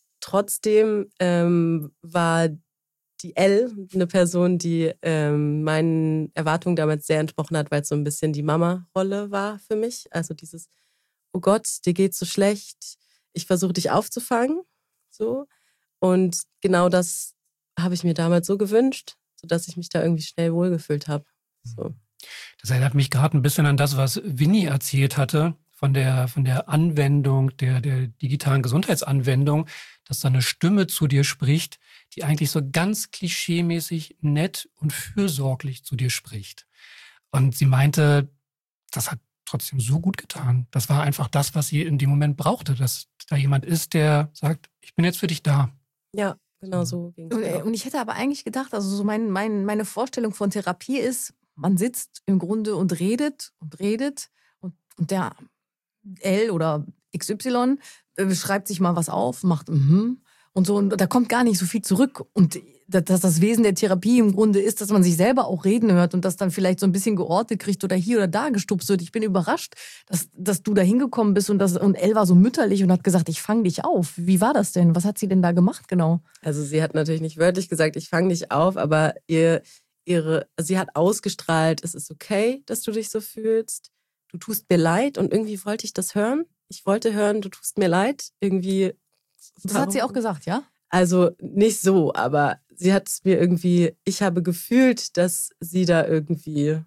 Trotzdem ähm, war die L eine Person, die ähm, meinen Erwartungen damals sehr entsprochen hat, weil es so ein bisschen die Mama-Rolle war für mich. Also dieses, oh Gott, dir geht's so schlecht, ich versuche dich aufzufangen. So. Und genau das habe ich mir damals so gewünscht, sodass ich mich da irgendwie schnell wohlgefühlt habe. So.
Das erinnert mich gerade ein bisschen an das, was Winnie erzählt hatte, von der, von der Anwendung, der, der digitalen Gesundheitsanwendung, dass da eine Stimme zu dir spricht, die eigentlich so ganz klischeemäßig nett und fürsorglich zu dir spricht. Und sie meinte, das hat trotzdem so gut getan. Das war einfach das, was sie in dem Moment brauchte, dass da jemand ist, der sagt, ich bin jetzt für dich da.
Ja, genau so ging
Und,
es.
und ich hätte aber eigentlich gedacht, also so mein, mein, meine Vorstellung von Therapie ist, man sitzt im Grunde und redet und redet und, und der L oder X Y äh, schreibt sich mal was auf, macht mhm und so und da kommt gar nicht so viel zurück und dass das Wesen der Therapie im Grunde ist, dass man sich selber auch reden hört und das dann vielleicht so ein bisschen geortet kriegt oder hier oder da gestupst wird. Ich bin überrascht, dass, dass du da hingekommen bist und, das, und Elle war so mütterlich und hat gesagt, ich fange dich auf. Wie war das denn? Was hat sie denn da gemacht genau?
Also sie hat natürlich nicht wörtlich gesagt, ich fange dich auf, aber ihr, ihre, sie hat ausgestrahlt, es ist okay, dass du dich so fühlst. Du tust mir leid und irgendwie wollte ich das hören. Ich wollte hören, du tust mir leid. Irgendwie.
Das hat sie auch gesagt, ja?
Also nicht so, aber sie hat es mir irgendwie, ich habe gefühlt, dass sie da irgendwie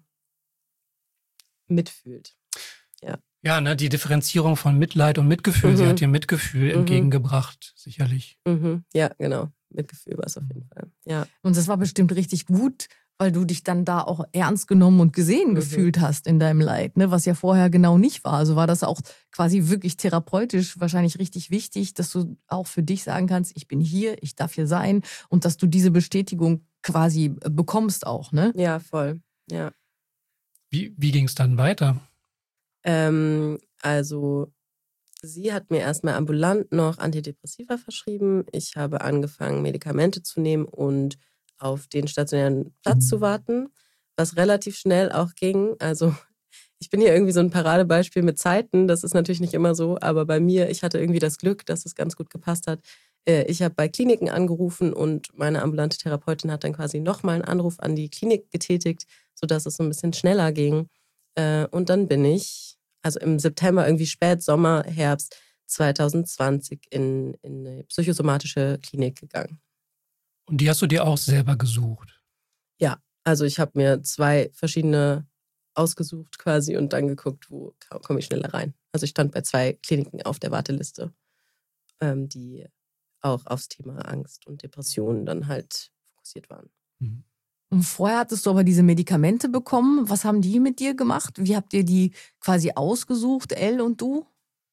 mitfühlt. Ja.
Ja, ne, die Differenzierung von Mitleid und Mitgefühl,
Mhm.
sie hat dir Mitgefühl
Mhm.
entgegengebracht, sicherlich.
Mhm. Ja, genau. Mitgefühl war es auf jeden Fall. Ja.
Und das war bestimmt richtig gut, weil du dich dann da auch ernst genommen und gesehen
Mhm.
gefühlt hast in deinem Leid, ne? Was ja vorher genau nicht war. Also war das auch quasi wirklich therapeutisch wahrscheinlich richtig wichtig, dass du auch für dich sagen kannst, ich bin hier, ich darf hier sein und dass du diese Bestätigung quasi bekommst auch, ne?
Ja, voll. Ja.
Wie, wie ging es dann weiter?
Ähm, also sie hat mir erstmal ambulant noch Antidepressiva verschrieben. Ich habe angefangen, Medikamente zu nehmen und auf den stationären Platz zu warten, was relativ schnell auch ging. Also ich bin hier irgendwie so ein Paradebeispiel mit Zeiten. Das ist natürlich nicht immer so, aber bei mir, ich hatte irgendwie das Glück, dass es ganz gut gepasst hat. Ich habe bei Kliniken angerufen und meine ambulante Therapeutin hat dann quasi nochmal einen Anruf an die Klinik getätigt, sodass es so ein bisschen schneller ging. Und dann bin ich, also im September, irgendwie spät Sommer, Herbst zwanzig zwanzig in, in eine psychosomatische Klinik gegangen.
Und die hast du dir auch selber gesucht?
Ja, also ich habe mir zwei verschiedene ausgesucht quasi und dann geguckt, wo komme ich schneller rein. Also ich stand bei zwei Kliniken auf der Warteliste, ähm, die auch aufs Thema Angst und Depressionen dann halt fokussiert waren.
Mhm.
Und vorher hattest du aber diese Medikamente bekommen. Was haben die mit dir gemacht? Wie habt ihr die quasi ausgesucht, Elle und du?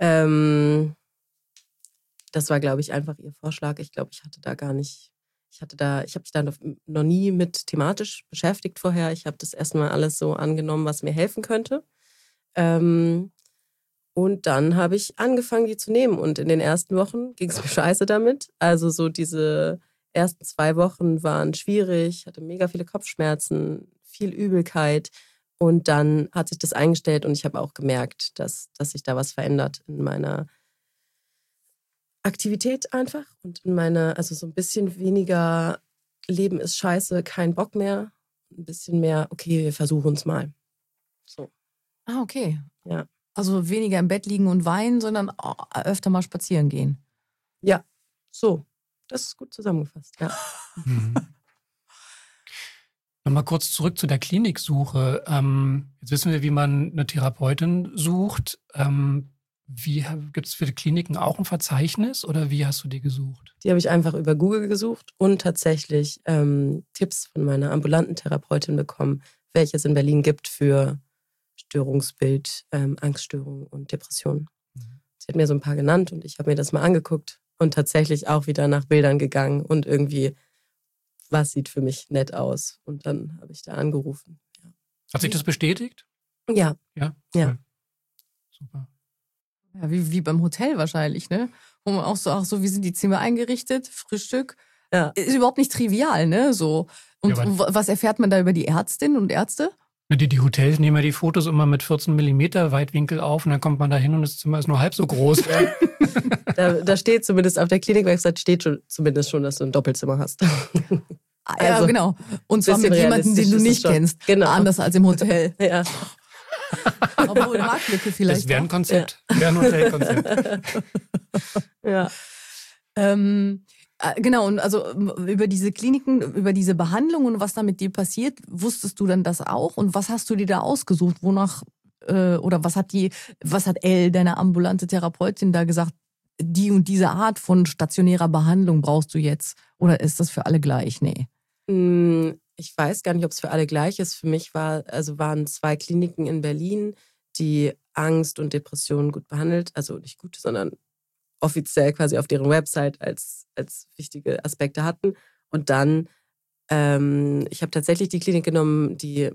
Ähm, das war, glaube ich, einfach ihr Vorschlag. Ich glaube, ich hatte da gar nicht, ich hatte da, ich habe mich da noch, noch nie mit thematisch beschäftigt vorher. Ich habe das erstmal alles so angenommen, was mir helfen könnte. Ähm, und dann habe ich angefangen, die zu nehmen. Und in den ersten Wochen ging es mir scheiße damit. Also so diese ersten zwei Wochen waren schwierig, hatte mega viele Kopfschmerzen, viel Übelkeit. Und dann hat sich das eingestellt und ich habe auch gemerkt, dass, dass sich da was verändert in meiner Aktivität einfach und in meiner, also so ein bisschen weniger Leben ist scheiße, kein Bock mehr. Ein bisschen mehr, okay, wir versuchen es mal. So.
Ah, okay.
Ja.
Also weniger im Bett liegen und weinen, sondern öfter mal spazieren gehen.
Ja, so. Das ist gut zusammengefasst, ja.
Mhm. Nochmal kurz zurück zu der Kliniksuche. Ähm, jetzt wissen wir, wie man eine Therapeutin sucht. Ähm, wie gibt es für die Kliniken auch ein Verzeichnis oder wie hast du die gesucht?
Die habe ich einfach über Google gesucht und tatsächlich ähm, Tipps von meiner ambulanten Therapeutin bekommen, welche es in Berlin gibt für Störungsbild, ähm, Angststörungen und Depressionen. Mhm. Sie hat mir so ein paar genannt und ich habe mir das mal angeguckt und tatsächlich auch wieder nach Bildern gegangen und irgendwie, was sieht für mich nett aus? Und dann habe ich da angerufen. Ja.
Hat sich das bestätigt?
Ja.
Ja?
Ja.
Cool. Super.
Ja, wie, wie beim Hotel wahrscheinlich, ne? Wo man auch so, ach so, wie sind die Zimmer eingerichtet? Frühstück.
Ja.
Ist überhaupt nicht trivial, ne? So. Und
Ja,
w- was erfährt man da über die Ärztinnen und Ärzte?
Die, die Hotels nehmen ja die Fotos immer mit vierzehn Millimeter Weitwinkel auf und dann kommt man da hin und das Zimmer ist nur halb so groß.
Da, da steht zumindest auf der Klinik-Website steht schon, zumindest schon, dass du ein Doppelzimmer hast.
Ah, ja,
Also,
genau. Und zwar
bisschen
mit jemandem, den du
realistisch ist es
nicht
schon.
kennst.
Genau.
Anders als im Hotel.
Ja.
Obwohl, Marktlücke vielleicht.
Das wäre ein
auch.
Konzept. Wäre ein Hotelkonzept.
Ja.
Ähm, äh, genau, und also ähm, über diese Kliniken, über diese Behandlungen und was da mit dir passiert, wusstest du dann das auch? Und was hast du dir da ausgesucht? Wonach, äh, oder was hat die, was hat Elle, deine ambulante Therapeutin, da gesagt, die und diese Art von stationärer Behandlung brauchst du jetzt? Oder ist das für alle gleich? Nee.
Ich weiß gar nicht, ob es für alle gleich ist. Für mich war, also waren zwei Kliniken in Berlin, die Angst und Depressionen gut behandelt, also nicht gut, sondern offiziell quasi auf deren Website als, als wichtige Aspekte hatten. Und dann, ähm, ich habe tatsächlich die Klinik genommen, die,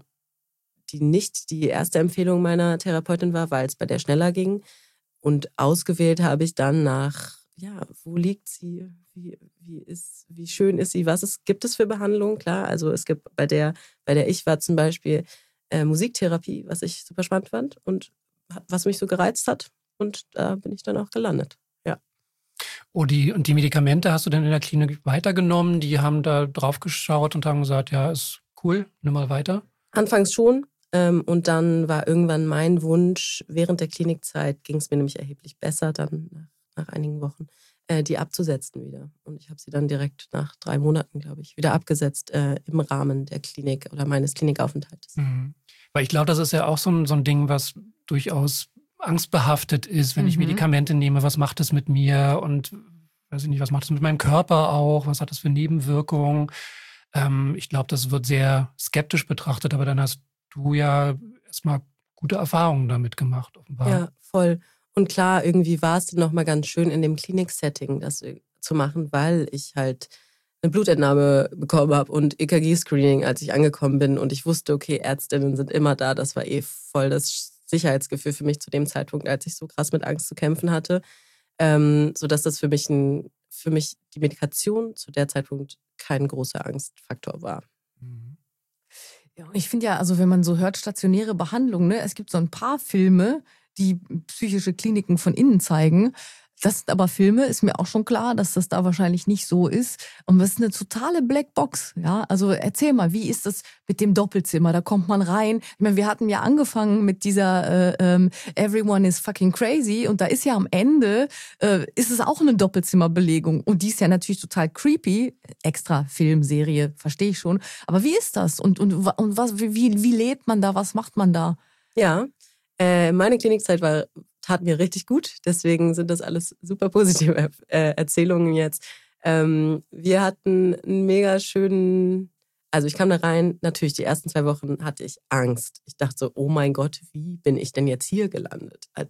die nicht die erste Empfehlung meiner Therapeutin war, weil es bei der schneller ging. Und ausgewählt habe ich dann nach, ja, wo liegt sie, wie, wie, ist, wie schön ist sie, was es, gibt es für Behandlungen? Klar, also es gibt bei der, bei der ich war zum Beispiel äh, Musiktherapie, was ich super spannend fand und was mich so gereizt hat. Und da bin ich dann auch gelandet. Ja.
Oh, die, und die Medikamente hast du denn in der Klinik weitergenommen? Die haben da drauf geschaut und haben gesagt, ja, ist cool, nimm mal weiter.
Anfangs schon. Ähm, und dann war irgendwann mein Wunsch, während der Klinikzeit ging es mir nämlich erheblich besser, dann nach, nach einigen Wochen, äh, die abzusetzen wieder. Und ich habe sie dann direkt nach drei Monaten, glaube ich, wieder abgesetzt äh, im Rahmen der Klinik oder meines Klinikaufenthaltes.
Mhm. Weil ich glaube, das ist ja auch so ein, so ein Ding, was durchaus angstbehaftet ist, wenn
Mhm.
ich Medikamente nehme. Was macht das mit mir? Und weiß ich nicht, was macht das mit meinem Körper auch? Was hat das für Nebenwirkungen? Ähm, ich glaube, das wird sehr skeptisch betrachtet, aber dann hast du ja erstmal gute Erfahrungen damit gemacht, offenbar.
Ja, voll. Und klar, irgendwie war es dann nochmal ganz schön in dem Klinik-Setting, das zu machen, weil ich halt eine Blutentnahme bekommen habe und E K G-Screening, als ich angekommen bin. Und ich wusste, okay, Ärztinnen sind immer da. Das war eh voll das Sicherheitsgefühl für mich zu dem Zeitpunkt, als ich so krass mit Angst zu kämpfen hatte. Ähm, sodass das für mich, ein, für mich die Medikation zu der Zeitpunkt kein großer Angstfaktor war.
Mhm.
Ja, und ich finde ja, also wenn man so hört, stationäre Behandlung, ne, es gibt so ein paar Filme, die psychische Kliniken von innen zeigen. Das sind aber Filme, ist mir auch schon klar, dass das da wahrscheinlich nicht so ist. Und das ist eine totale Blackbox. Ja, also erzähl mal, wie ist das mit dem Doppelzimmer? Da kommt man rein. Ich meine, wir hatten ja angefangen mit dieser äh, ähm, Everyone is fucking crazy. Und da ist ja am Ende, äh, ist es auch eine Doppelzimmerbelegung. Und die ist ja natürlich total creepy. Extra Filmserie, verstehe ich schon. Aber wie ist das? Und, und, und was, wie, wie lebt man da? Was macht man da?
Ja, äh, meine Klinikzeit war, tat mir richtig gut. Deswegen sind das alles super positive äh, Erzählungen jetzt. Ähm, wir hatten einen mega schönen, also ich kam da rein, natürlich die ersten zwei Wochen hatte ich Angst. Ich dachte so, oh mein Gott, wie bin ich denn jetzt hier gelandet? Als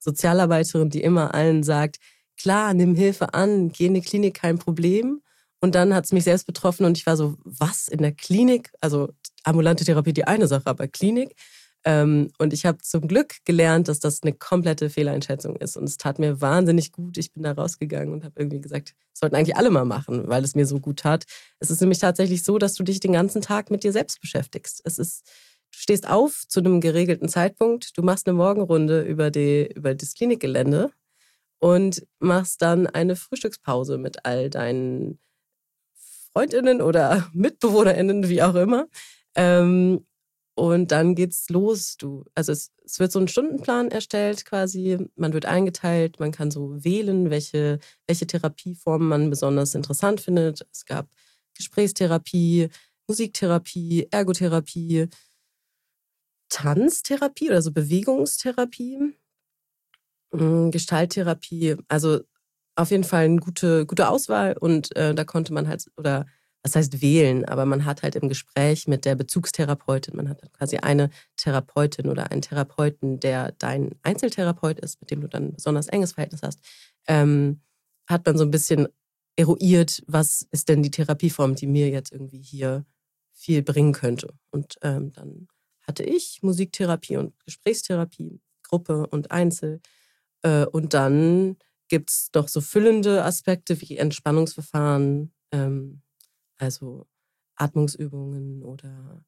Sozialarbeiterin, die immer allen sagt, klar, nimm Hilfe an, geh in die Klinik, kein Problem. Und dann hat es mich selbst betroffen und ich war so, was, in der Klinik? Also ambulante Therapie die eine Sache, aber Klinik. Ähm, und ich habe zum Glück gelernt, dass das eine komplette Fehleinschätzung ist. Und es tat mir wahnsinnig gut. Ich bin da rausgegangen und habe irgendwie gesagt, das sollten eigentlich alle mal machen, weil es mir so gut tat. Es ist nämlich tatsächlich so, dass du dich den ganzen Tag mit dir selbst beschäftigst. Es ist, du stehst auf zu einem geregelten Zeitpunkt, du machst eine Morgenrunde über, die, über das Klinikgelände und machst dann eine Frühstückspause mit all deinen FreundInnen oder MitbewohnerInnen, wie auch immer. Ähm, und dann geht's los. Du, also es, es wird so ein Stundenplan erstellt quasi. Man wird eingeteilt, man kann so wählen, welche, welche Therapieformen man besonders interessant findet. Es gab Gesprächstherapie, Musiktherapie, Ergotherapie, Tanztherapie oder so Bewegungstherapie, Gestalttherapie. Also auf jeden Fall eine gute, gute Auswahl und äh, da konnte man halt, oder was heißt wählen, aber man hat halt im Gespräch mit der Bezugstherapeutin, man hat quasi eine Therapeutin oder einen Therapeuten, der dein Einzeltherapeut ist, mit dem du dann ein besonders enges Verhältnis hast, ähm, hat man so ein bisschen eruiert, was ist denn die Therapieform, die mir jetzt irgendwie hier viel bringen könnte. Und ähm, dann hatte ich Musiktherapie und Gesprächstherapie, Gruppe und Einzel. Äh, und dann gibt es noch so füllende Aspekte wie Entspannungsverfahren, ähm, also Atmungsübungen oder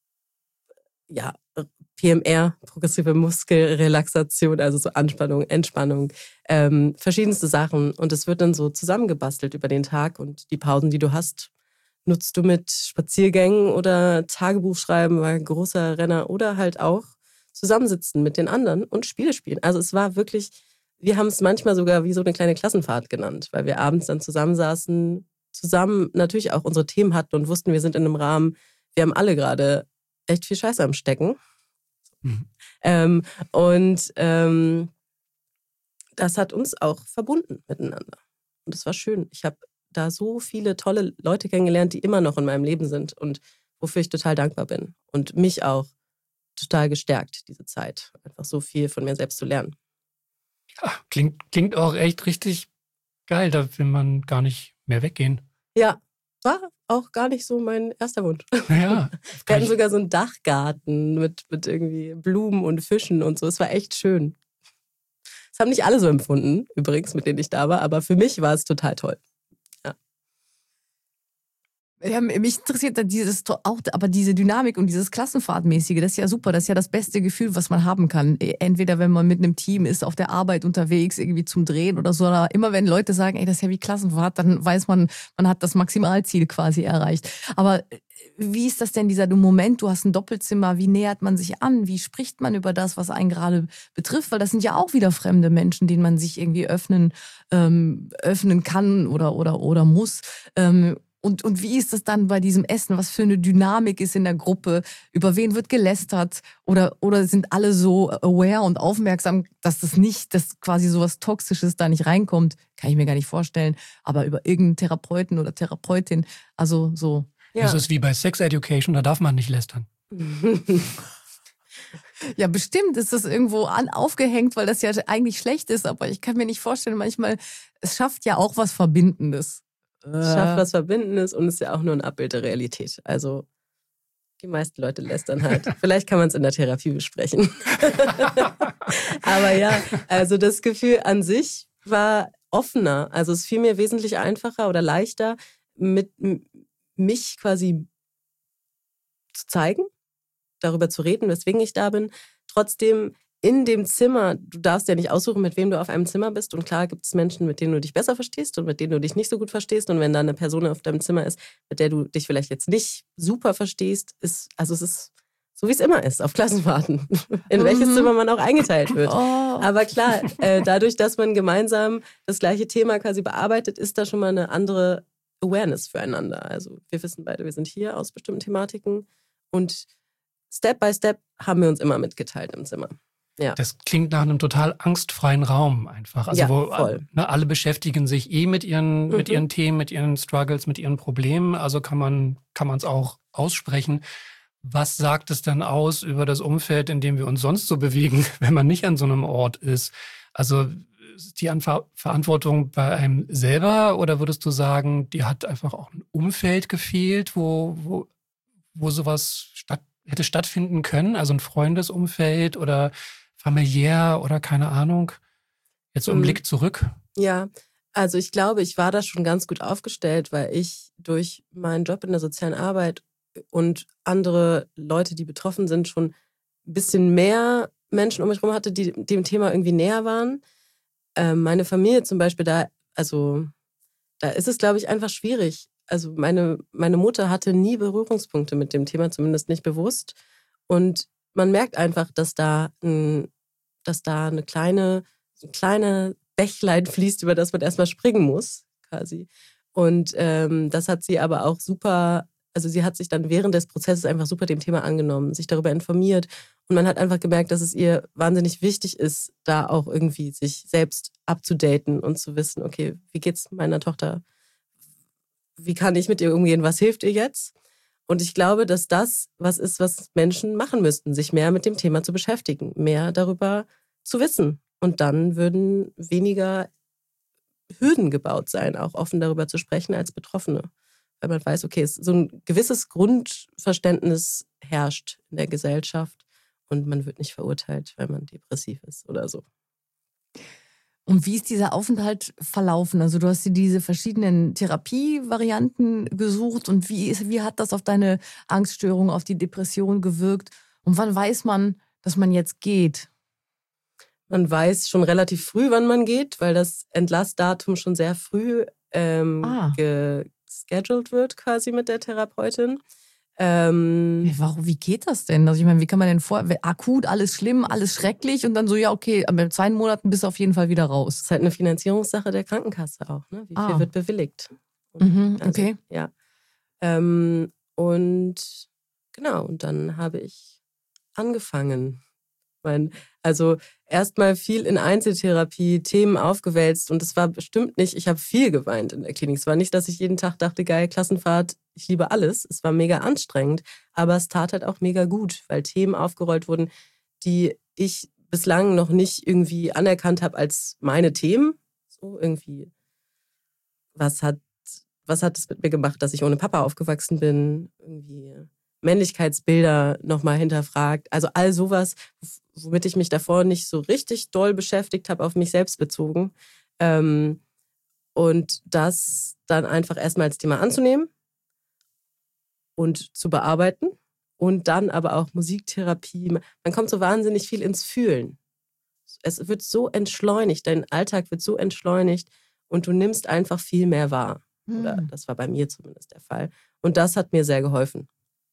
ja, P M R, progressive Muskelrelaxation, also so Anspannung, Entspannung, ähm, verschiedenste Sachen. Und es wird dann so zusammengebastelt über den Tag und die Pausen, die du hast, nutzt du mit Spaziergängen oder Tagebuchschreiben, war großer Renner oder halt auch zusammensitzen mit den anderen und Spiele spielen. Also es war wirklich, wir haben es manchmal sogar wie so eine kleine Klassenfahrt genannt, weil wir abends dann zusammensaßen, zusammen natürlich auch unsere Themen hatten und wussten, wir sind in einem Rahmen, wir haben alle gerade echt viel Scheiße am Stecken. Mhm. Ähm, und ähm, das hat uns auch verbunden miteinander. Und das war schön. Ich habe da so viele tolle Leute kennengelernt, die immer noch in meinem Leben sind und wofür ich total dankbar bin. Und mich auch total gestärkt, diese Zeit. Einfach so viel von mir selbst zu lernen.
Ja, klingt, klingt auch echt richtig geil. Da will man gar nicht mehr weggehen.
Ja, war auch gar nicht so mein erster Wunsch.
Ja,
wir hatten sogar so einen Dachgarten mit, mit irgendwie Blumen und Fischen und so. Es war echt schön. Das haben nicht alle so empfunden, übrigens, mit denen ich da war, aber für mich war es total toll. Ja.
Ja, mich interessiert da dieses auch, aber diese Dynamik und dieses Klassenfahrtmäßige, das ist ja super, das ist ja das beste Gefühl, was man haben kann. Entweder wenn man mit einem Team ist, auf der Arbeit unterwegs, irgendwie zum Drehen oder so, oder immer wenn Leute sagen, ey, das ist ja wie Klassenfahrt, dann weiß man, man hat das Maximalziel quasi erreicht. Aber wie ist das denn, dieser Moment, du hast ein Doppelzimmer, wie nähert man sich an, wie spricht man über das, was einen gerade betrifft, weil das sind ja auch wieder fremde Menschen, denen man sich irgendwie öffnen, ähm, öffnen kann oder, oder, oder muss. Ähm, Und, und wie ist das dann bei diesem Essen? Was für eine Dynamik ist in der Gruppe? Über wen wird gelästert? Oder, oder sind alle so aware und aufmerksam, dass das nicht, dass quasi sowas Toxisches da nicht reinkommt? Kann ich mir gar nicht vorstellen. Aber über irgendeinen Therapeuten oder Therapeutin, also so.
Ja. Das ist wie bei Sex Education, da darf man nicht lästern.
Ja, bestimmt ist das irgendwo an, aufgehängt, weil das ja eigentlich schlecht ist. Aber ich kann mir nicht vorstellen, manchmal, es schafft ja auch was Verbindendes.
Es schafft was Verbindendes und ist ja auch nur ein Abbild der Realität. Also die meisten Leute lästern halt. Vielleicht kann man es in der Therapie besprechen. Aber ja, also das Gefühl an sich war offener. Also es fiel mir wesentlich einfacher oder leichter, mit mich quasi zu zeigen, darüber zu reden, weswegen ich da bin. Trotzdem in dem Zimmer, du darfst ja nicht aussuchen, mit wem du auf einem Zimmer bist. Und klar gibt es Menschen, mit denen du dich besser verstehst und mit denen du dich nicht so gut verstehst. Und wenn da eine Person auf deinem Zimmer ist, mit der du dich vielleicht jetzt nicht super verstehst, ist, also es ist so, wie es immer ist, auf Klassenfahrten, in welches mhm. Zimmer man auch eingeteilt wird. Oh. Aber klar, äh, dadurch, dass man gemeinsam das gleiche Thema quasi bearbeitet, ist da schon mal eine andere Awareness füreinander. Also wir wissen beide, wir sind hier aus bestimmten Thematiken und Step by Step haben wir uns immer mitgeteilt im Zimmer. Ja.
Das klingt nach einem total angstfreien Raum einfach. Also
ja,
wo
voll.
Ne, alle beschäftigen sich eh mit ihren, mhm. mit ihren Themen, mit ihren Struggles, mit ihren Problemen. Also kann man kann man es auch aussprechen. Was sagt es dann aus über das Umfeld, in dem wir uns sonst so bewegen, wenn man nicht an so einem Ort ist? Also ist die Anver- Verantwortung bei einem selber oder würdest du sagen, dir hat einfach auch ein Umfeld gefehlt, wo, wo, wo sowas statt, hätte stattfinden können? Also ein Freundesumfeld oder familiär oder keine Ahnung? Jetzt so im
Mhm.
Blick zurück.
Ja, also ich glaube, ich war da schon ganz gut aufgestellt, weil ich durch meinen Job in der sozialen Arbeit und andere Leute, die betroffen sind, schon ein bisschen mehr Menschen um mich herum hatte, die dem Thema irgendwie näher waren. Ähm, meine Familie zum Beispiel, da, also da ist es, glaube ich, einfach schwierig. Also meine, meine Mutter hatte nie Berührungspunkte mit dem Thema, zumindest nicht bewusst. Und man merkt einfach, dass da, ein, dass da eine kleine, ein kleine Bächlein fließt, über das man erstmal springen muss, quasi. Und ähm, das hat sie aber auch super, also sie hat sich dann während des Prozesses einfach super dem Thema angenommen, sich darüber informiert. Und man hat einfach gemerkt, dass es ihr wahnsinnig wichtig ist, da auch irgendwie sich selbst abzudaten und zu wissen, okay, wie geht's meiner Tochter? Wie kann ich mit ihr umgehen? Was hilft ihr jetzt? Und ich glaube, dass das was ist, was Menschen machen müssten, sich mehr mit dem Thema zu beschäftigen, mehr darüber zu wissen. Und dann würden weniger Hürden gebaut sein, auch offen darüber zu sprechen als Betroffene. Weil man weiß, okay, so ein gewisses Grundverständnis herrscht in der Gesellschaft und man wird nicht verurteilt, weil man depressiv ist oder so.
Und wie ist dieser Aufenthalt verlaufen? Also du hast dir diese verschiedenen Therapievarianten gesucht und wie, ist, wie hat das auf deine Angststörung, auf die Depression gewirkt? Und wann weiß man, dass man jetzt geht?
Man weiß schon relativ früh, wann man geht, weil das Entlassdatum schon sehr früh ähm,
Ah.
gescheduled wird quasi mit der Therapeutin. Ähm,
Warum, wie geht das denn? Also ich meine, wie kann man denn vor, akut, alles schlimm, alles schrecklich und dann so, ja okay, aber in zwei Monaten bist du auf jeden Fall wieder raus.
Das ist halt eine Finanzierungssache der Krankenkasse auch, ne? Wie viel
Ah.
wird bewilligt?
Mhm,
Also,
okay.
ja. Ähm, und genau, und dann habe ich angefangen. Mein, also erstmal viel in Einzeltherapie, Themen aufgewälzt und es war bestimmt nicht, ich habe viel geweint in der Klinik. Es war nicht, dass ich jeden Tag dachte, geil, Klassenfahrt, ich liebe alles. Es war mega anstrengend, aber es tat halt auch mega gut, weil Themen aufgerollt wurden, die ich bislang noch nicht irgendwie anerkannt habe als meine Themen. So irgendwie, was hat, was hat es mit mir gemacht, dass ich ohne Papa aufgewachsen bin? Irgendwie Männlichkeitsbilder nochmal hinterfragt. Also all sowas, womit ich mich davor nicht so richtig doll beschäftigt habe, auf mich selbst bezogen. Ähm, und das dann einfach erstmal als Thema anzunehmen und zu bearbeiten. Und dann aber auch Musiktherapie. Man kommt so wahnsinnig viel ins Fühlen. Es wird so entschleunigt, dein Alltag wird so entschleunigt und du nimmst einfach viel mehr wahr.
Hm.
Oder das war bei mir zumindest der Fall. Und das hat mir sehr geholfen.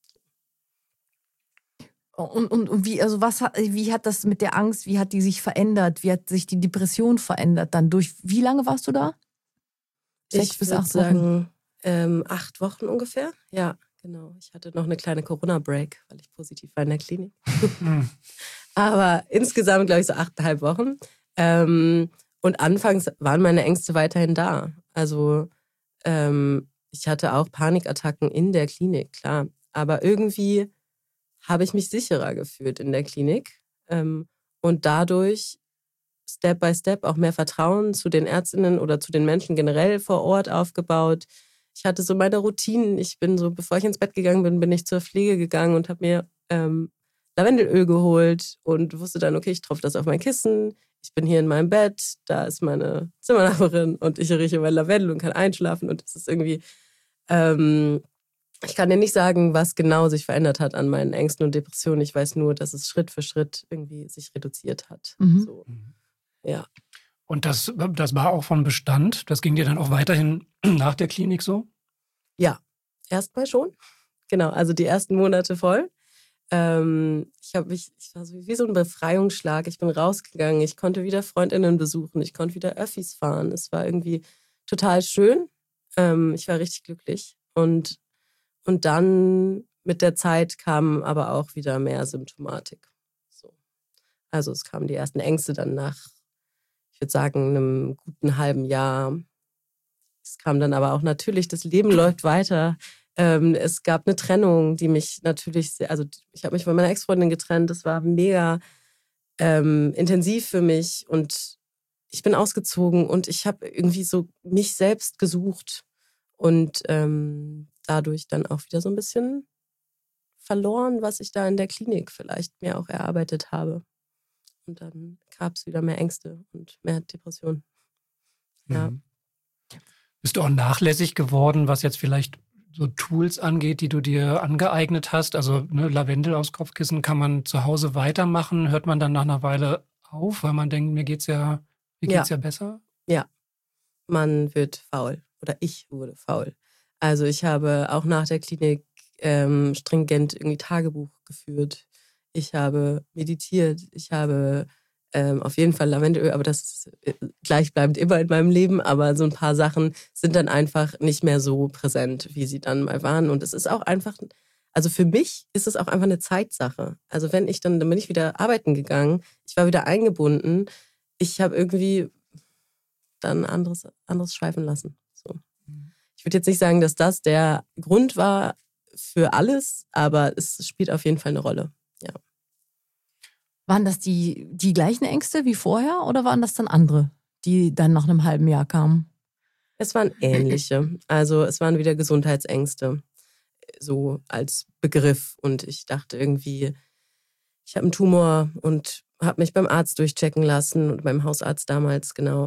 Und, und, und wie, also was hat, wie hat das mit der Angst, wie hat die sich verändert? Wie hat sich die Depression verändert dann? Durch wie lange warst du da? Sechs
Ich
bis
würde
acht
sagen,
Wochen.
ähm, acht Wochen ungefähr. Ja, genau. Ich hatte noch eine kleine Corona-Break, weil ich positiv war in der Klinik.
Hm.
Aber insgesamt, glaube ich, so achteinhalb Wochen. Ähm, und anfangs waren meine Ängste weiterhin da. Also ähm, ich hatte auch Panikattacken in der Klinik, klar. Aber irgendwie habe ich mich sicherer gefühlt in der Klinik ähm, und dadurch Step by Step auch mehr Vertrauen zu den Ärztinnen oder zu den Menschen generell vor Ort aufgebaut. Ich hatte so meine Routinen. Ich bin so, bevor ich ins Bett gegangen bin, bin ich zur Pflege gegangen und habe mir ähm, Lavendelöl geholt und wusste dann, okay, ich tropfe das auf mein Kissen. Ich bin hier in meinem Bett, da ist meine Zimmernachbarin und ich rieche mein Lavendel und kann einschlafen und es ist irgendwie... Ähm, Ich kann dir nicht sagen, was genau sich verändert hat an meinen Ängsten und Depressionen. Ich weiß nur, dass es Schritt für Schritt irgendwie sich reduziert hat.
Mhm.
So. Ja.
Und das, das war auch von Bestand? Das ging dir dann auch weiterhin nach der Klinik so?
Ja, erstmal schon. Genau, also die ersten Monate voll. Ähm, ich habe mich, ich war so wie so ein Befreiungsschlag. Ich bin rausgegangen, ich konnte wieder FreundInnen besuchen, ich konnte wieder Öffis fahren. Es war irgendwie total schön. Ähm, ich war richtig glücklich. Und Und dann mit der Zeit kam aber auch wieder mehr Symptomatik. So. Also es kamen die ersten Ängste dann nach, ich würde sagen, einem guten halben Jahr. Es kam dann aber auch natürlich, das Leben läuft weiter. Ähm, es gab eine Trennung, die mich natürlich sehr, also ich habe mich von meiner Ex-Freundin getrennt. Das war mega ähm, intensiv für mich und ich bin ausgezogen und ich habe irgendwie so mich selbst gesucht und ähm, dadurch dann auch wieder so ein bisschen verloren, was ich da in der Klinik vielleicht mir auch erarbeitet habe. Und dann gab es wieder mehr Ängste und mehr Depressionen. Ja.
Mhm. Bist du auch nachlässig geworden, was jetzt vielleicht so Tools angeht, die du dir angeeignet hast? Also ne, Lavendel aus Kopfkissen kann man zu Hause weitermachen. Hört man dann nach einer Weile auf, weil man denkt, mir geht's ja, mir geht's ja. ja besser?
Ja, man wird faul oder ich wurde faul. Also ich habe auch nach der Klinik ähm, stringent irgendwie Tagebuch geführt. Ich habe meditiert. Ich habe ähm, auf jeden Fall Lavendelöl, aber das ist äh, gleichbleibend immer in meinem Leben. Aber so ein paar Sachen sind dann einfach nicht mehr so präsent, wie sie dann mal waren. Und es ist auch einfach, also für mich ist es auch einfach eine Zeitsache. Also wenn ich dann, dann bin ich wieder arbeiten gegangen. Ich war wieder eingebunden. Ich habe irgendwie dann anderes, anderes schweifen lassen. So. Ich würde jetzt nicht sagen, dass das der Grund war für alles, aber es spielt auf jeden Fall eine Rolle. Ja.
Waren das die, die gleichen Ängste wie vorher oder waren das dann andere, die dann nach einem halben Jahr kamen?
Es waren ähnliche. Also es waren wieder Gesundheitsängste, so als Begriff. Und ich dachte irgendwie, ich habe einen Tumor und habe mich beim Arzt durchchecken lassen und beim Hausarzt damals, genau.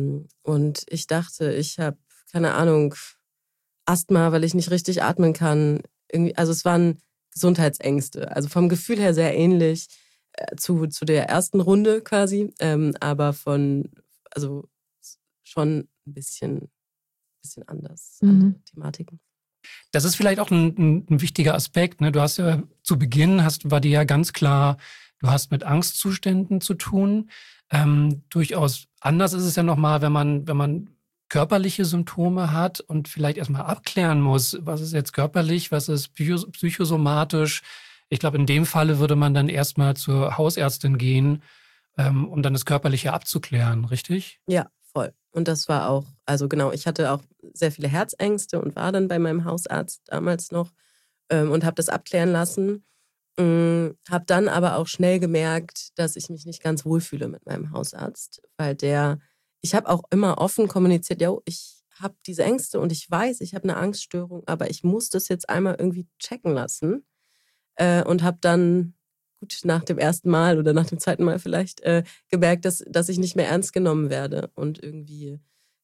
Und ich dachte, ich habe, keine Ahnung, Asthma, weil ich nicht richtig atmen kann. Irgendwie, also es waren Gesundheitsängste. Also vom Gefühl her sehr ähnlich äh, zu, zu der ersten Runde quasi, ähm, aber von, also schon ein bisschen, bisschen anders,
Mhm.
andere Thematiken.
Das ist vielleicht auch ein, ein, ein wichtiger Aspekt. Ne? Du hast ja zu Beginn, hast, war dir ja ganz klar, du hast mit Angstzuständen zu tun. Ähm, durchaus anders ist es ja nochmal, wenn man, wenn man körperliche Symptome hat und vielleicht erstmal abklären muss, was ist jetzt körperlich, was ist psychosomatisch. Ich glaube, in dem Falle würde man dann erstmal zur Hausärztin gehen, ähm, um dann das Körperliche abzuklären, richtig?
Ja, voll. Und das war auch, also genau, ich hatte auch sehr viele Herzängste und war dann bei meinem Hausarzt damals noch ähm, und habe das abklären lassen. Ähm, habe dann aber auch schnell gemerkt, dass ich mich nicht ganz wohlfühle mit meinem Hausarzt, weil der, ich habe auch immer offen kommuniziert, ja, ich habe diese Ängste und ich weiß, ich habe eine Angststörung, aber ich muss das jetzt einmal irgendwie checken lassen äh, und habe dann gut nach dem ersten Mal oder nach dem zweiten Mal vielleicht äh, gemerkt, dass, dass ich nicht mehr ernst genommen werde und irgendwie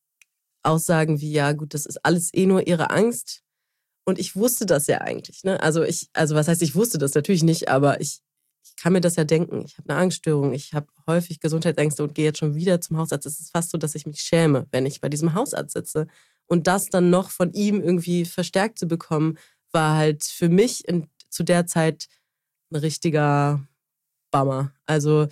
Aussagen wie, ja gut, das ist alles eh nur ihre Angst. Und ich wusste das ja eigentlich. Ne? Also ich, also was heißt, ich wusste das natürlich nicht, aber ich, ich kann mir das ja denken. Ich habe eine Angststörung, ich habe häufig Gesundheitsängste und gehe jetzt schon wieder zum Hausarzt. Es ist fast so, dass ich mich schäme, wenn ich bei diesem Hausarzt sitze. Und das dann noch von ihm irgendwie verstärkt zu bekommen, war halt für mich in, zu der Zeit ein richtiger Bummer. Also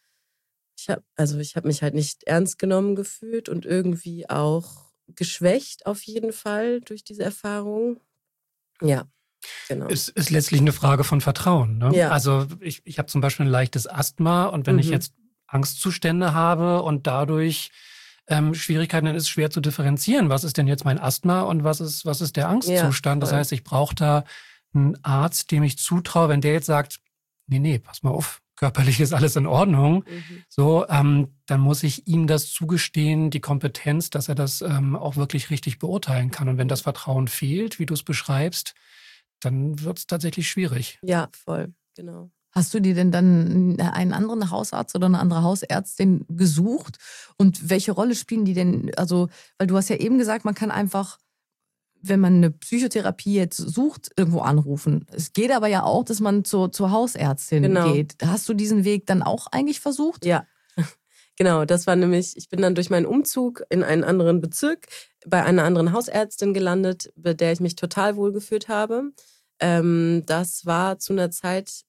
ich habe also ich habe mich halt nicht ernst genommen gefühlt und irgendwie auch geschwächt auf jeden Fall durch diese Erfahrung. Ja, genau.
Es ist letztlich eine Frage von Vertrauen. Ne?
Ja.
Also ich, ich habe zum Beispiel ein leichtes Asthma und wenn
Mhm.
ich jetzt Angstzustände habe und dadurch ähm, Schwierigkeiten, dann ist es schwer zu differenzieren. Was ist denn jetzt mein Asthma und was ist, was ist der Angstzustand?
Ja,
das heißt, ich brauche da einen Arzt, dem ich zutraue, wenn der jetzt sagt, nee, nee, pass mal auf, körperlich ist alles in Ordnung,
Mhm.
so, ähm, dann muss ich ihm das zugestehen, die Kompetenz, dass er das ähm, auch wirklich richtig beurteilen kann. Und wenn das Vertrauen fehlt, wie du es beschreibst, dann wird es tatsächlich schwierig.
Ja, voll, genau.
Hast du dir denn dann einen anderen Hausarzt oder eine andere Hausärztin gesucht? Und welche Rolle spielen die denn? Also, weil du hast ja eben gesagt, man kann einfach, wenn man eine Psychotherapie jetzt sucht, irgendwo anrufen. Es geht aber ja auch, dass man zur, zur Hausärztin
Genau.
geht. Hast du diesen Weg dann auch eigentlich versucht?
Ja, genau. Das war nämlich, ich bin dann durch meinen Umzug in einen anderen Bezirk bei einer anderen Hausärztin gelandet, bei der ich mich total wohlgefühlt habe. Ähm, das war zu einer Zeit,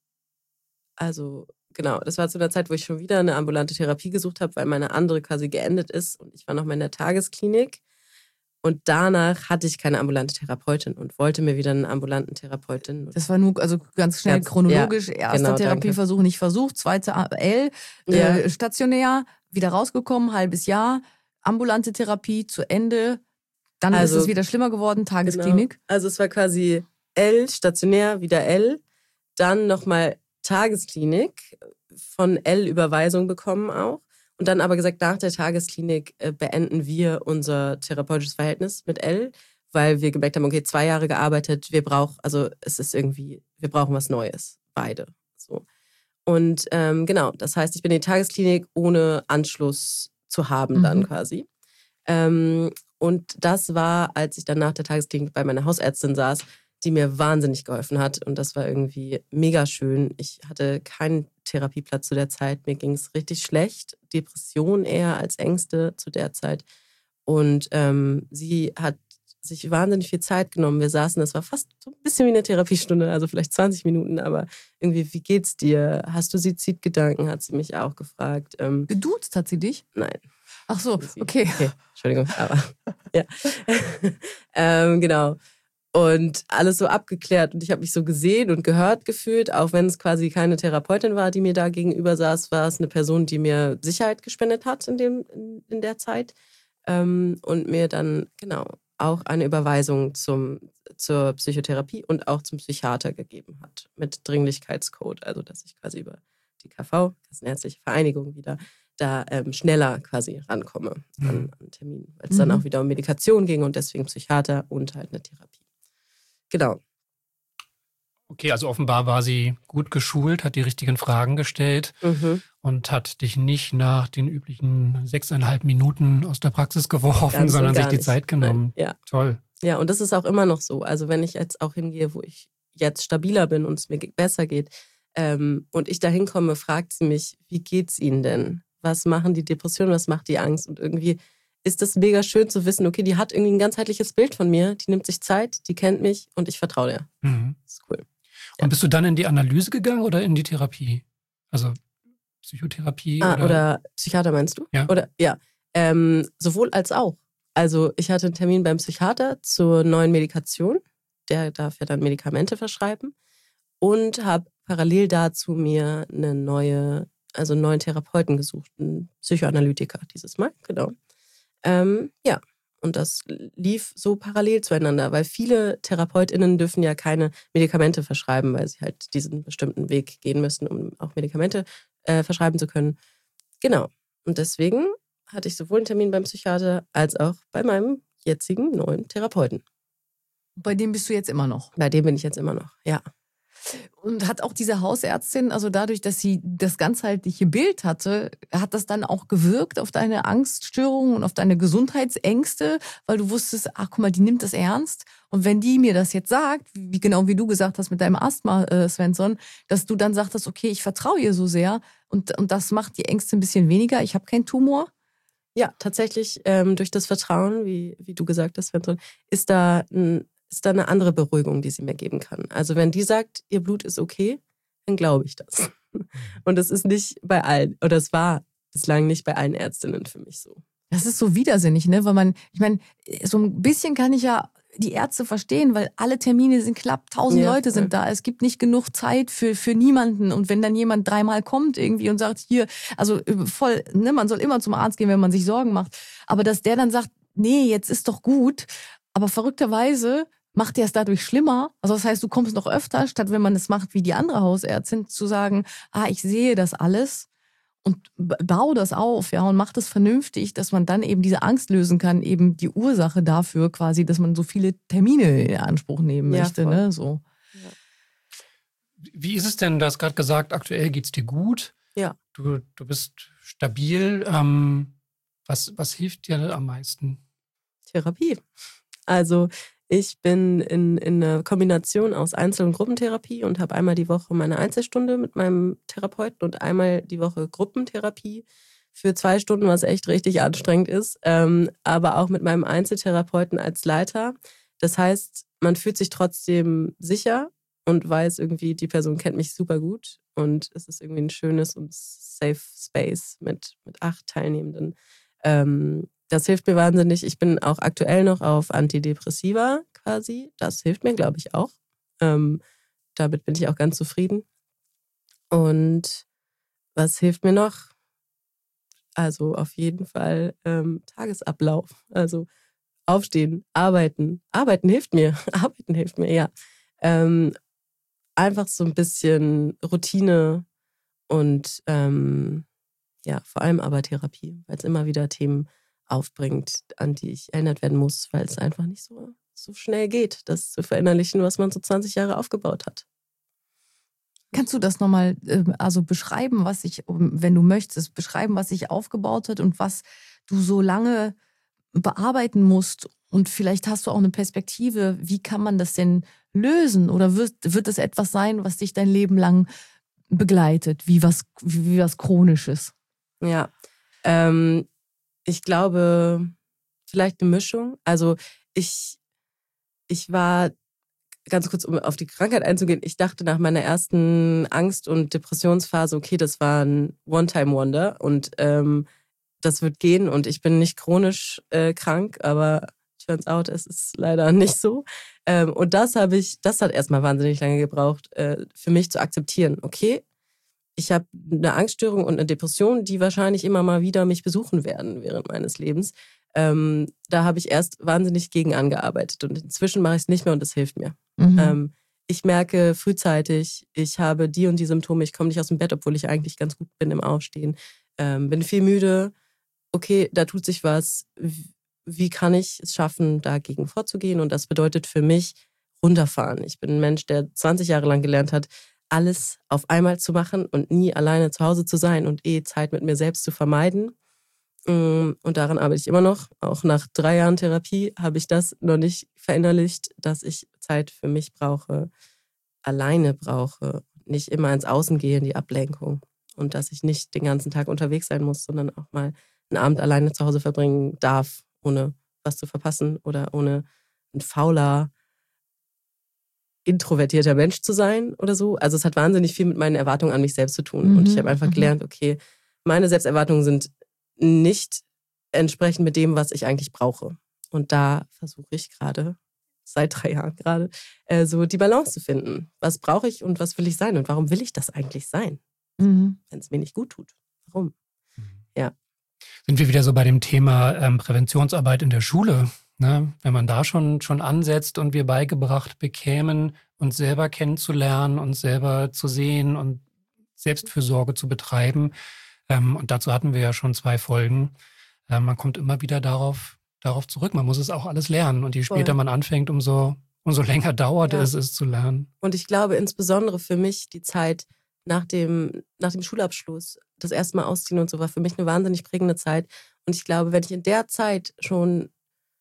also genau, das war zu einer Zeit, wo ich schon wieder eine ambulante Therapie gesucht habe, weil meine andere quasi geendet ist und ich war noch mal in der Tagesklinik. Und danach hatte ich keine ambulante Therapeutin und wollte mir wieder einen ambulanten Therapeutin.
Das war nur, also ganz schnell
Ganz-
chronologisch.
ja,
Erster
genau,
Therapieversuch nicht versucht, zweiter L,
Ja.
äh, stationär, wieder rausgekommen, halbes Jahr, ambulante Therapie zu Ende. Dann
Also,
ist es wieder schlimmer geworden,
Genau.
Tagesklinik.
Also es war quasi L, stationär, wieder L. Dann nochmal Tagesklinik, von L Überweisung bekommen auch. und dann aber gesagt, nach der Tagesklinik äh, beenden wir unser therapeutisches Verhältnis mit Elle, weil wir gemerkt haben, okay, zwei Jahre gearbeitet, wir brauchen, also es ist irgendwie, wir brauchen was Neues, beide. So. Und ähm, genau, das heißt, ich bin in die Tagesklinik ohne Anschluss zu haben mhm. dann quasi. Ähm, und das war, als ich dann nach der Tagesklinik bei meiner Hausärztin saß, die mir wahnsinnig geholfen hat. Und das war irgendwie mega schön. Ich hatte keinen Therapieplatz zu der Zeit. Mir ging es richtig schlecht. Depression eher als Ängste zu der Zeit. Und ähm, sie hat sich wahnsinnig viel Zeit genommen. Wir saßen, das war fast so ein bisschen wie eine Therapiestunde, also vielleicht zwanzig Minuten, aber irgendwie, wie geht's dir? Hast du Suizidgedanken? Hat sie mich auch gefragt. Ähm,
Geduzt hat sie dich?
Nein.
Ach so, okay.
okay. Entschuldigung, aber ja. ähm, genau. Und alles so abgeklärt. Und ich habe mich so gesehen und gehört gefühlt, auch wenn es quasi keine Therapeutin war, die mir da gegenüber saß, war es eine Person, die mir Sicherheit gespendet hat in, dem, in, in der Zeit. Ähm, und mir dann, genau, auch eine Überweisung zum, zur Psychotherapie und auch zum Psychiater gegeben hat. Mit Dringlichkeitscode. Also, dass ich quasi über die K V, Kassenärztliche Vereinigung, wieder da ähm, schneller quasi rankomme an, an einen Termin. Weil es mhm. dann auch wieder um Medikation ging und deswegen Psychiater und halt eine Therapie. Genau.
Okay, also offenbar war sie gut geschult, hat die richtigen Fragen gestellt mhm. und hat dich nicht nach den üblichen sechseinhalb Minuten aus der Praxis geworfen, Ganz sondern sich die nicht. Zeit genommen.
Nein. Ja.
Toll.
Ja, und das ist auch immer noch so. Also wenn ich jetzt auch hingehe, wo ich jetzt stabiler bin und es mir besser geht ähm, und ich da hinkomme, fragt sie mich, wie geht's Ihnen denn? Was machen die Depressionen, was macht die Angst? Und irgendwie ist das mega schön zu wissen, okay, die hat irgendwie ein ganzheitliches Bild von mir, die nimmt sich Zeit, die kennt mich und ich vertraue ihr.
Mhm.
Das ist cool.
Und bist du dann in die Analyse gegangen oder in die Therapie? Also Psychotherapie?
Ah,
oder?
oder Psychiater meinst du?
Ja.
Oder, ja. Ähm, sowohl als auch. Also ich hatte einen Termin beim Psychiater zur neuen Medikation. Der darf ja dann Medikamente verschreiben. Und habe parallel dazu mir eine neue, also einen neuen Therapeuten gesucht. Einen Psychoanalytiker dieses Mal, genau. Ähm, ja. Und das lief so parallel zueinander, weil viele TherapeutInnen dürfen ja keine Medikamente verschreiben, weil sie halt diesen bestimmten Weg gehen müssen, um auch Medikamente äh, verschreiben zu können. Genau. Und deswegen hatte ich sowohl einen Termin beim Psychiater als auch bei meinem jetzigen neuen Therapeuten.
Bei dem bist du jetzt immer noch?
Bei dem bin ich jetzt immer noch, ja.
Und hat auch diese Hausärztin, also dadurch, dass sie das ganzheitliche Bild hatte, hat das dann auch gewirkt auf deine Angststörungen und auf deine Gesundheitsängste, weil du wusstest, ach guck mal, die nimmt das ernst. Und wenn die mir das jetzt sagt, wie genau wie du gesagt hast mit deinem Asthma, äh, Svensson, dass du dann sagtest, okay, ich vertraue ihr so sehr und, und das macht die Ängste ein bisschen weniger, ich habe keinen Tumor.
Ja, tatsächlich ähm, durch das Vertrauen, wie, wie du gesagt hast, Svensson, ist da ein ist da eine andere Beruhigung, die sie mir geben kann. Also wenn die sagt, ihr Blut ist okay, dann glaube ich das. Und das ist nicht bei allen, oder es war bislang nicht bei allen Ärztinnen für mich so.
Das ist so widersinnig, ne? Weil man, ich meine, so ein bisschen kann ich ja die Ärzte verstehen, weil alle Termine sind knapp, tausend ja, Leute sind ja. da. Es gibt nicht genug Zeit für, für niemanden. Und wenn dann jemand dreimal kommt irgendwie und sagt, hier, also voll, ne, man soll immer zum Arzt gehen, wenn man sich Sorgen macht. Aber dass der dann sagt, nee, jetzt ist doch gut. Aber verrückterweise macht dir es dadurch schlimmer. Also das heißt, du kommst noch öfter, statt wenn man es macht wie die andere Hausärztin, zu sagen, ah, ich sehe das alles und baue das auf, ja, und mach das vernünftig, dass man dann eben diese Angst lösen kann, eben die Ursache dafür quasi, dass man so viele Termine in Anspruch nehmen
ja,
möchte,
voll.
ne, so.
Ja.
Wie ist es denn, du hast gerade gesagt, aktuell geht's dir gut.
Ja.
Du, du bist stabil. Ähm, was, was hilft dir am meisten?
Therapie. Also ich bin in, in einer Kombination aus Einzel- und Gruppentherapie und habe einmal die Woche meine Einzelstunde mit meinem Therapeuten und einmal die Woche Gruppentherapie für zwei Stunden, was echt richtig anstrengend ist, ähm, aber auch mit meinem Einzeltherapeuten als Leiter. Das heißt, man fühlt sich trotzdem sicher und weiß irgendwie, die Person kennt mich super gut und es ist irgendwie ein schönes und safe Space mit, mit acht Teilnehmenden. Ähm, Das hilft mir wahnsinnig. Ich bin auch aktuell noch auf Antidepressiva quasi. Das hilft mir, glaube ich, auch. Ähm, damit bin ich auch ganz zufrieden. Und was hilft mir noch? Also auf jeden Fall ähm, Tagesablauf. Also aufstehen, arbeiten. Arbeiten hilft mir. Arbeiten hilft mir, ja. Ähm, einfach so ein bisschen Routine und ähm, ja, vor allem aber Therapie, weil es immer wieder Themen aufbringt, an die ich erinnert werden muss, weil es einfach nicht so, so schnell geht, das zu verinnerlichen, was man so zwanzig Jahre aufgebaut hat.
Kannst du das nochmal äh, also beschreiben, was sich, wenn du möchtest, beschreiben, was sich aufgebaut hat und was du so lange bearbeiten musst? Und vielleicht hast du auch eine Perspektive, wie kann man das denn lösen? Oder wird, wird es etwas sein, was dich dein Leben lang begleitet, wie was, wie, wie was Chronisches?
Ja, ähm, ich glaube, vielleicht eine Mischung. Also ich, ich war, ganz kurz, um auf die Krankheit einzugehen, ich dachte nach meiner ersten Angst- und Depressionsphase, okay, das war ein One-Time-Wonder und ähm, das wird gehen und ich bin nicht chronisch äh, krank, aber turns out, es ist leider nicht so. Ähm, und das habe ich, das hat erstmal wahnsinnig lange gebraucht, äh, für mich zu akzeptieren. Okay, ich habe eine Angststörung und eine Depression, die wahrscheinlich immer mal wieder mich besuchen werden während meines Lebens. Ähm, da habe ich erst wahnsinnig gegen angearbeitet und inzwischen mache ich es nicht mehr und das hilft mir. Mhm. Ähm, ich merke frühzeitig, ich habe die und die Symptome, ich komme nicht aus dem Bett, obwohl ich eigentlich ganz gut bin im Aufstehen, ähm, bin viel müde, okay, da tut sich was, wie kann ich es schaffen, dagegen vorzugehen? Und das bedeutet für mich runterfahren. Ich bin ein Mensch, der zwanzig Jahre lang gelernt hat, alles auf einmal zu machen und nie alleine zu Hause zu sein und eh Zeit mit mir selbst zu vermeiden. Und daran arbeite ich immer noch. Auch nach drei Jahren Therapie habe ich das noch nicht verinnerlicht, dass ich Zeit für mich brauche, alleine brauche, nicht immer ins Außen gehe, in die Ablenkung. Und dass ich nicht den ganzen Tag unterwegs sein muss, sondern auch mal einen Abend alleine zu Hause verbringen darf, ohne was zu verpassen oder ohne ein fauler, introvertierter Mensch zu sein oder so. Also es hat wahnsinnig viel mit meinen Erwartungen an mich selbst zu tun. Mhm. Und ich habe einfach gelernt, okay, meine Selbsterwartungen sind nicht entsprechend mit dem, was ich eigentlich brauche. Und da versuche ich gerade, seit drei Jahren gerade, äh, so die Balance zu finden. Was brauche ich und was will ich sein? Und warum will ich das eigentlich sein? Mhm. Wenn es mir nicht gut tut. Warum? Mhm. Ja.
Sind wir wieder so bei dem Thema ähm, Präventionsarbeit in der Schule? Ne? Wenn man da schon, schon ansetzt und wir beigebracht bekämen, uns selber kennenzulernen, uns selber zu sehen und Selbstfürsorge zu betreiben. Ähm, und dazu hatten wir ja schon zwei Folgen. Ähm, man kommt immer wieder darauf, darauf zurück. Man muss es auch alles lernen. Und je später Voll. man anfängt, umso, umso länger dauert ja. es, es zu lernen.
Und ich glaube insbesondere für mich die Zeit nach dem, nach dem Schulabschluss, das erste Mal ausziehen und so, war für mich eine wahnsinnig prägende Zeit. Und ich glaube, wenn ich in der Zeit schon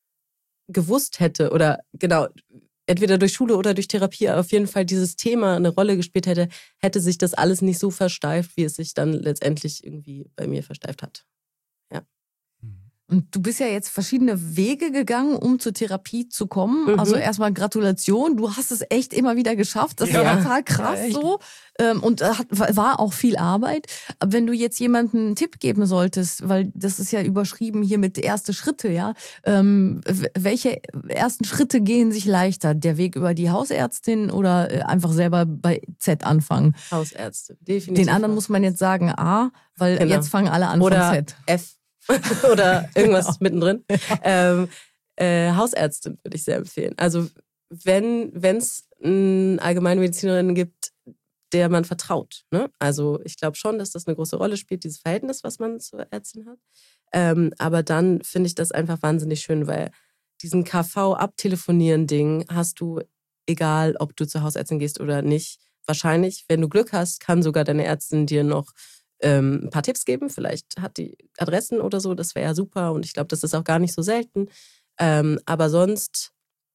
gewusst hätte oder genau, entweder durch Schule oder durch Therapie auf jeden Fall dieses Thema eine Rolle gespielt hätte, hätte sich das alles nicht so versteift, wie es sich dann letztendlich irgendwie bei mir versteift hat. Ja.
Und du bist ja jetzt verschiedene Wege gegangen, um zur Therapie zu kommen. Mhm. Also erstmal Gratulation, du hast es echt immer wieder geschafft. Das ja. war total krass ja, so. Und hat, war auch viel Arbeit. Aber wenn du jetzt jemandem einen Tipp geben solltest, weil das ist ja überschrieben hier mit erste Schritte, ja. Ähm, welche ersten Schritte gehen sich leichter? Der Weg über die Hausärztin oder einfach selber bei Z anfangen?
Hausärztin, definitiv.
Den anderen muss man jetzt sagen A, weil genau. jetzt fangen alle an
oder
von Z.
F. Oder irgendwas genau. mittendrin. Ja. Ähm, äh, Hausärztin würde ich sehr empfehlen. Also wenn es eine Allgemeinmedizinerin gibt, der man vertraut. Ne? Also ich glaube schon, dass das eine große Rolle spielt, dieses Verhältnis, was man zur Ärztin hat. Ähm, aber dann finde ich das einfach wahnsinnig schön, weil diesen K V-Abtelefonieren-Ding hast du, egal ob du zur Hausärztin gehst oder nicht, wahrscheinlich, wenn du Glück hast, kann sogar deine Ärztin dir noch Ähm, ein paar Tipps geben, vielleicht hat die Adressen oder so, das wäre ja super und ich glaube, das ist auch gar nicht so selten. Ähm, aber sonst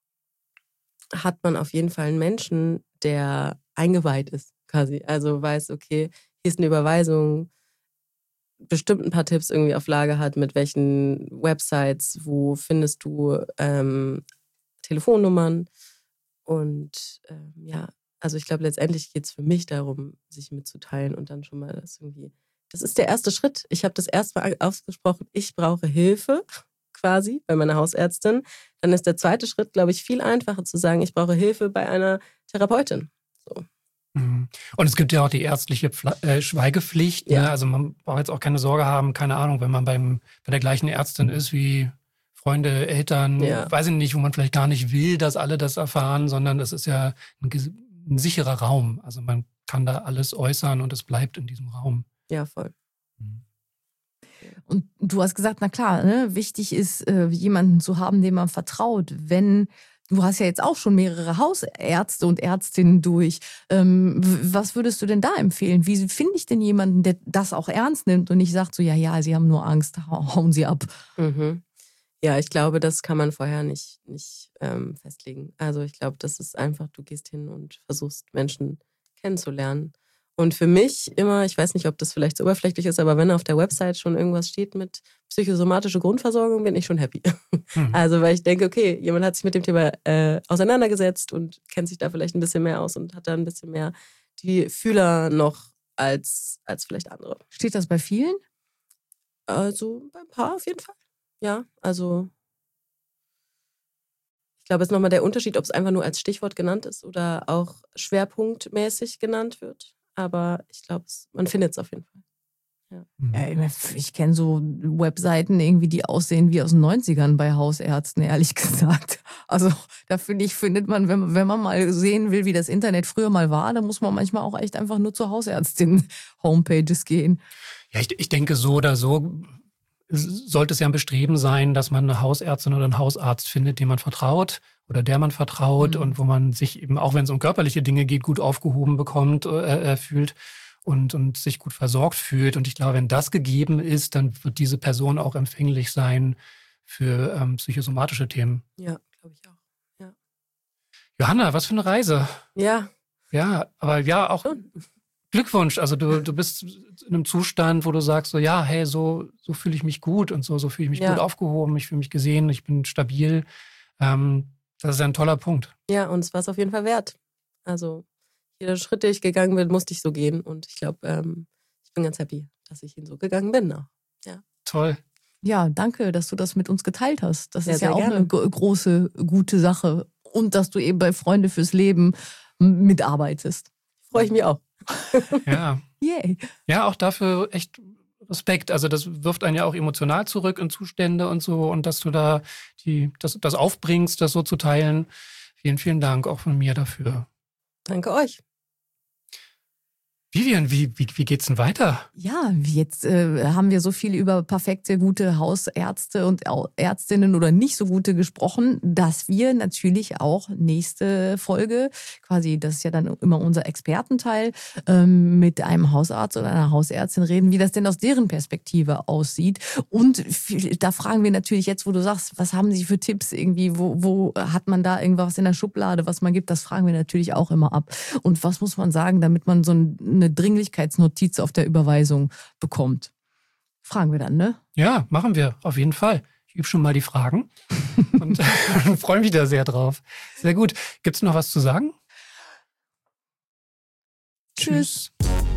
hat man auf jeden Fall einen Menschen, der eingeweiht ist, quasi. Also weiß, okay, hier ist eine Überweisung, bestimmt ein paar Tipps irgendwie auf Lager hat, mit welchen Websites, wo findest du ähm, Telefonnummern und ähm, ja, also ich glaube, letztendlich geht es für mich darum, sich mitzuteilen und dann schon mal das irgendwie, das ist der erste Schritt. Ich habe das erste Mal ausgesprochen, ich brauche Hilfe quasi bei meiner Hausärztin. Dann ist der zweite Schritt, glaube ich, viel einfacher zu sagen, ich brauche Hilfe bei einer Therapeutin. So.
Und es gibt ja auch die ärztliche Pfle- äh, Schweigepflicht. Ja. Ne? Also man braucht jetzt auch keine Sorge haben, keine Ahnung, wenn man beim, bei der gleichen Ärztin ist wie Freunde, Eltern, ja. weiß ich nicht, wo man vielleicht gar nicht will, dass alle das erfahren, sondern das ist ja ein ein sicherer Raum. Also man kann da alles äußern und es bleibt in diesem Raum.
Ja, voll.
Und du hast gesagt, na klar, ne, wichtig ist, äh, jemanden zu haben, dem man vertraut. Wenn, du hast ja jetzt auch schon mehrere Hausärzte und Ärztinnen durch. Ähm, was würdest du denn da empfehlen? Wie finde ich denn jemanden, der das auch ernst nimmt und nicht sagt so, ja, ja, sie haben nur Angst, hauen sie ab.
Mhm. Ja, ich glaube, das kann man vorher nicht, nicht ähm, festlegen. Also ich glaube, das ist einfach, du gehst hin und versuchst Menschen kennenzulernen. Und für mich immer, ich weiß nicht, ob das vielleicht so oberflächlich ist, aber wenn auf der Website schon irgendwas steht mit psychosomatische Grundversorgung, bin ich schon happy. Hm. Also weil ich denke, okay, jemand hat sich mit dem Thema äh, auseinandergesetzt und kennt sich da vielleicht ein bisschen mehr aus und hat da ein bisschen mehr die Fühler noch als, als vielleicht andere.
Steht das bei vielen?
Also bei ein paar auf jeden Fall. Ja, also ich glaube, es ist nochmal der Unterschied, ob es einfach nur als Stichwort genannt ist oder auch schwerpunktmäßig genannt wird. Aber ich glaube, man findet es auf jeden Fall. Ja.
Ja, ich kenne so Webseiten irgendwie, die aussehen wie aus den neunzigern bei Hausärzten, ehrlich gesagt. Also da finde ich, findet man, wenn, man, wenn man mal sehen will, wie das Internet früher mal war, dann muss man manchmal auch echt einfach nur zur Hausärztin-Homepages gehen.
Ja, ich, ich denke, so oder so sollte es ja ein Bestreben sein, dass man eine Hausärztin oder einen Hausarzt findet, dem man vertraut oder der man vertraut mhm. und wo man sich eben, auch wenn es um körperliche Dinge geht, gut aufgehoben bekommt, äh, fühlt und, und sich gut versorgt fühlt. Und ich glaube, wenn das gegeben ist, dann wird diese Person auch empfänglich sein für ähm, psychosomatische Themen.
Ja, glaube ich auch. Ja.
Johanna, was für eine Reise.
Ja.
Ja, aber ja, auch Schon. Glückwunsch. Also du, du bist in einem Zustand, wo du sagst, so ja, hey, so, so fühle ich mich gut und so, so fühle ich mich ja. gut aufgehoben, ich fühle mich gesehen, ich bin stabil. Ähm, das ist ein toller Punkt.
Ja, und es war es auf jeden Fall wert. Also jeder Schritt, den ich gegangen bin, musste ich so gehen. Und ich glaube, ähm, ich bin ganz happy, dass ich ihn so gegangen bin. Auch. Ja.
Toll.
Ja, danke, dass du das mit uns geteilt hast. Das
ja,
ist ja auch
gerne.
eine große, gute Sache. Und dass du eben bei Freunde fürs Leben mitarbeitest.
Freue ich mich auch.
Ja.
Yay.
Ja, auch dafür echt Respekt. Also das wirft einen ja auch emotional zurück in Zustände und so. Und dass du da die, das, das aufbringst, das so zu teilen. Vielen, vielen Dank auch von mir dafür.
Danke euch.
Vivian, wie, wie, wie geht's denn weiter?
Ja, jetzt äh, haben wir so viel über perfekte, gute Hausärzte und Ärztinnen oder nicht so gute gesprochen, dass wir natürlich auch nächste Folge, quasi, das ist ja dann immer unser Expertenteil, ähm, mit einem Hausarzt oder einer Hausärztin reden, wie das denn aus deren Perspektive aussieht. Und viel, da fragen wir natürlich jetzt, wo du sagst, was haben Sie für Tipps irgendwie, wo, wo hat man da irgendwas in der Schublade, was man gibt, das fragen wir natürlich auch immer ab. Und was muss man sagen, damit man so eine Dringlichkeitsnotiz auf der Überweisung bekommt. Fragen wir dann, ne?
Ja, machen wir, auf jeden Fall. Ich übe schon mal die Fragen und freue mich da sehr drauf. Sehr gut. Gibt es noch was zu sagen?
Tschüss.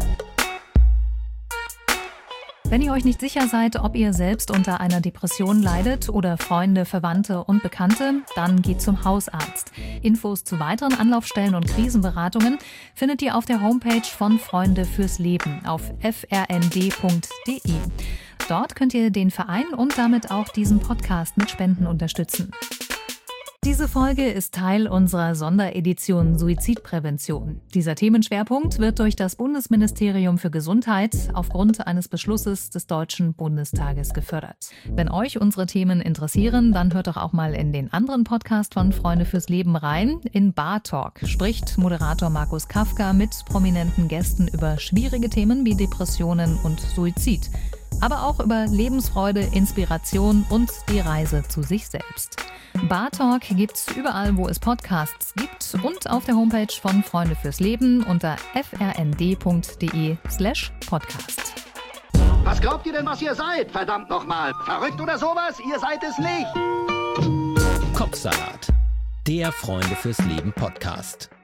Wenn ihr euch nicht sicher seid, ob ihr selbst unter einer Depression leidet oder Freunde, Verwandte und Bekannte, dann geht zum Hausarzt. Infos zu weiteren Anlaufstellen und Krisenberatungen findet ihr auf der Homepage von Freunde fürs Leben auf f r n d punkt d e. Dort könnt ihr den Verein und damit auch diesen Podcast mit Spenden unterstützen. Diese Folge ist Teil unserer Sonderedition Suizidprävention. Dieser Themenschwerpunkt wird durch das Bundesministerium für Gesundheit aufgrund eines Beschlusses des Deutschen Bundestages gefördert. Wenn euch unsere Themen interessieren, dann hört doch auch mal in den anderen Podcast von Freunde fürs Leben rein. In Bar Talk spricht Moderator Markus Kafka mit prominenten Gästen über schwierige Themen wie Depressionen und Suizid. Aber auch über Lebensfreude, Inspiration und die Reise zu sich selbst. Bar Talk gibt's überall, wo es Podcasts gibt und auf der Homepage von Freunde fürs Leben unter f r n d punkt d e slash podcast.
Was glaubt ihr denn, was ihr seid? Verdammt nochmal. Verrückt oder sowas? Ihr seid es nicht.
Kopfsalat. Der Freunde fürs Leben Podcast.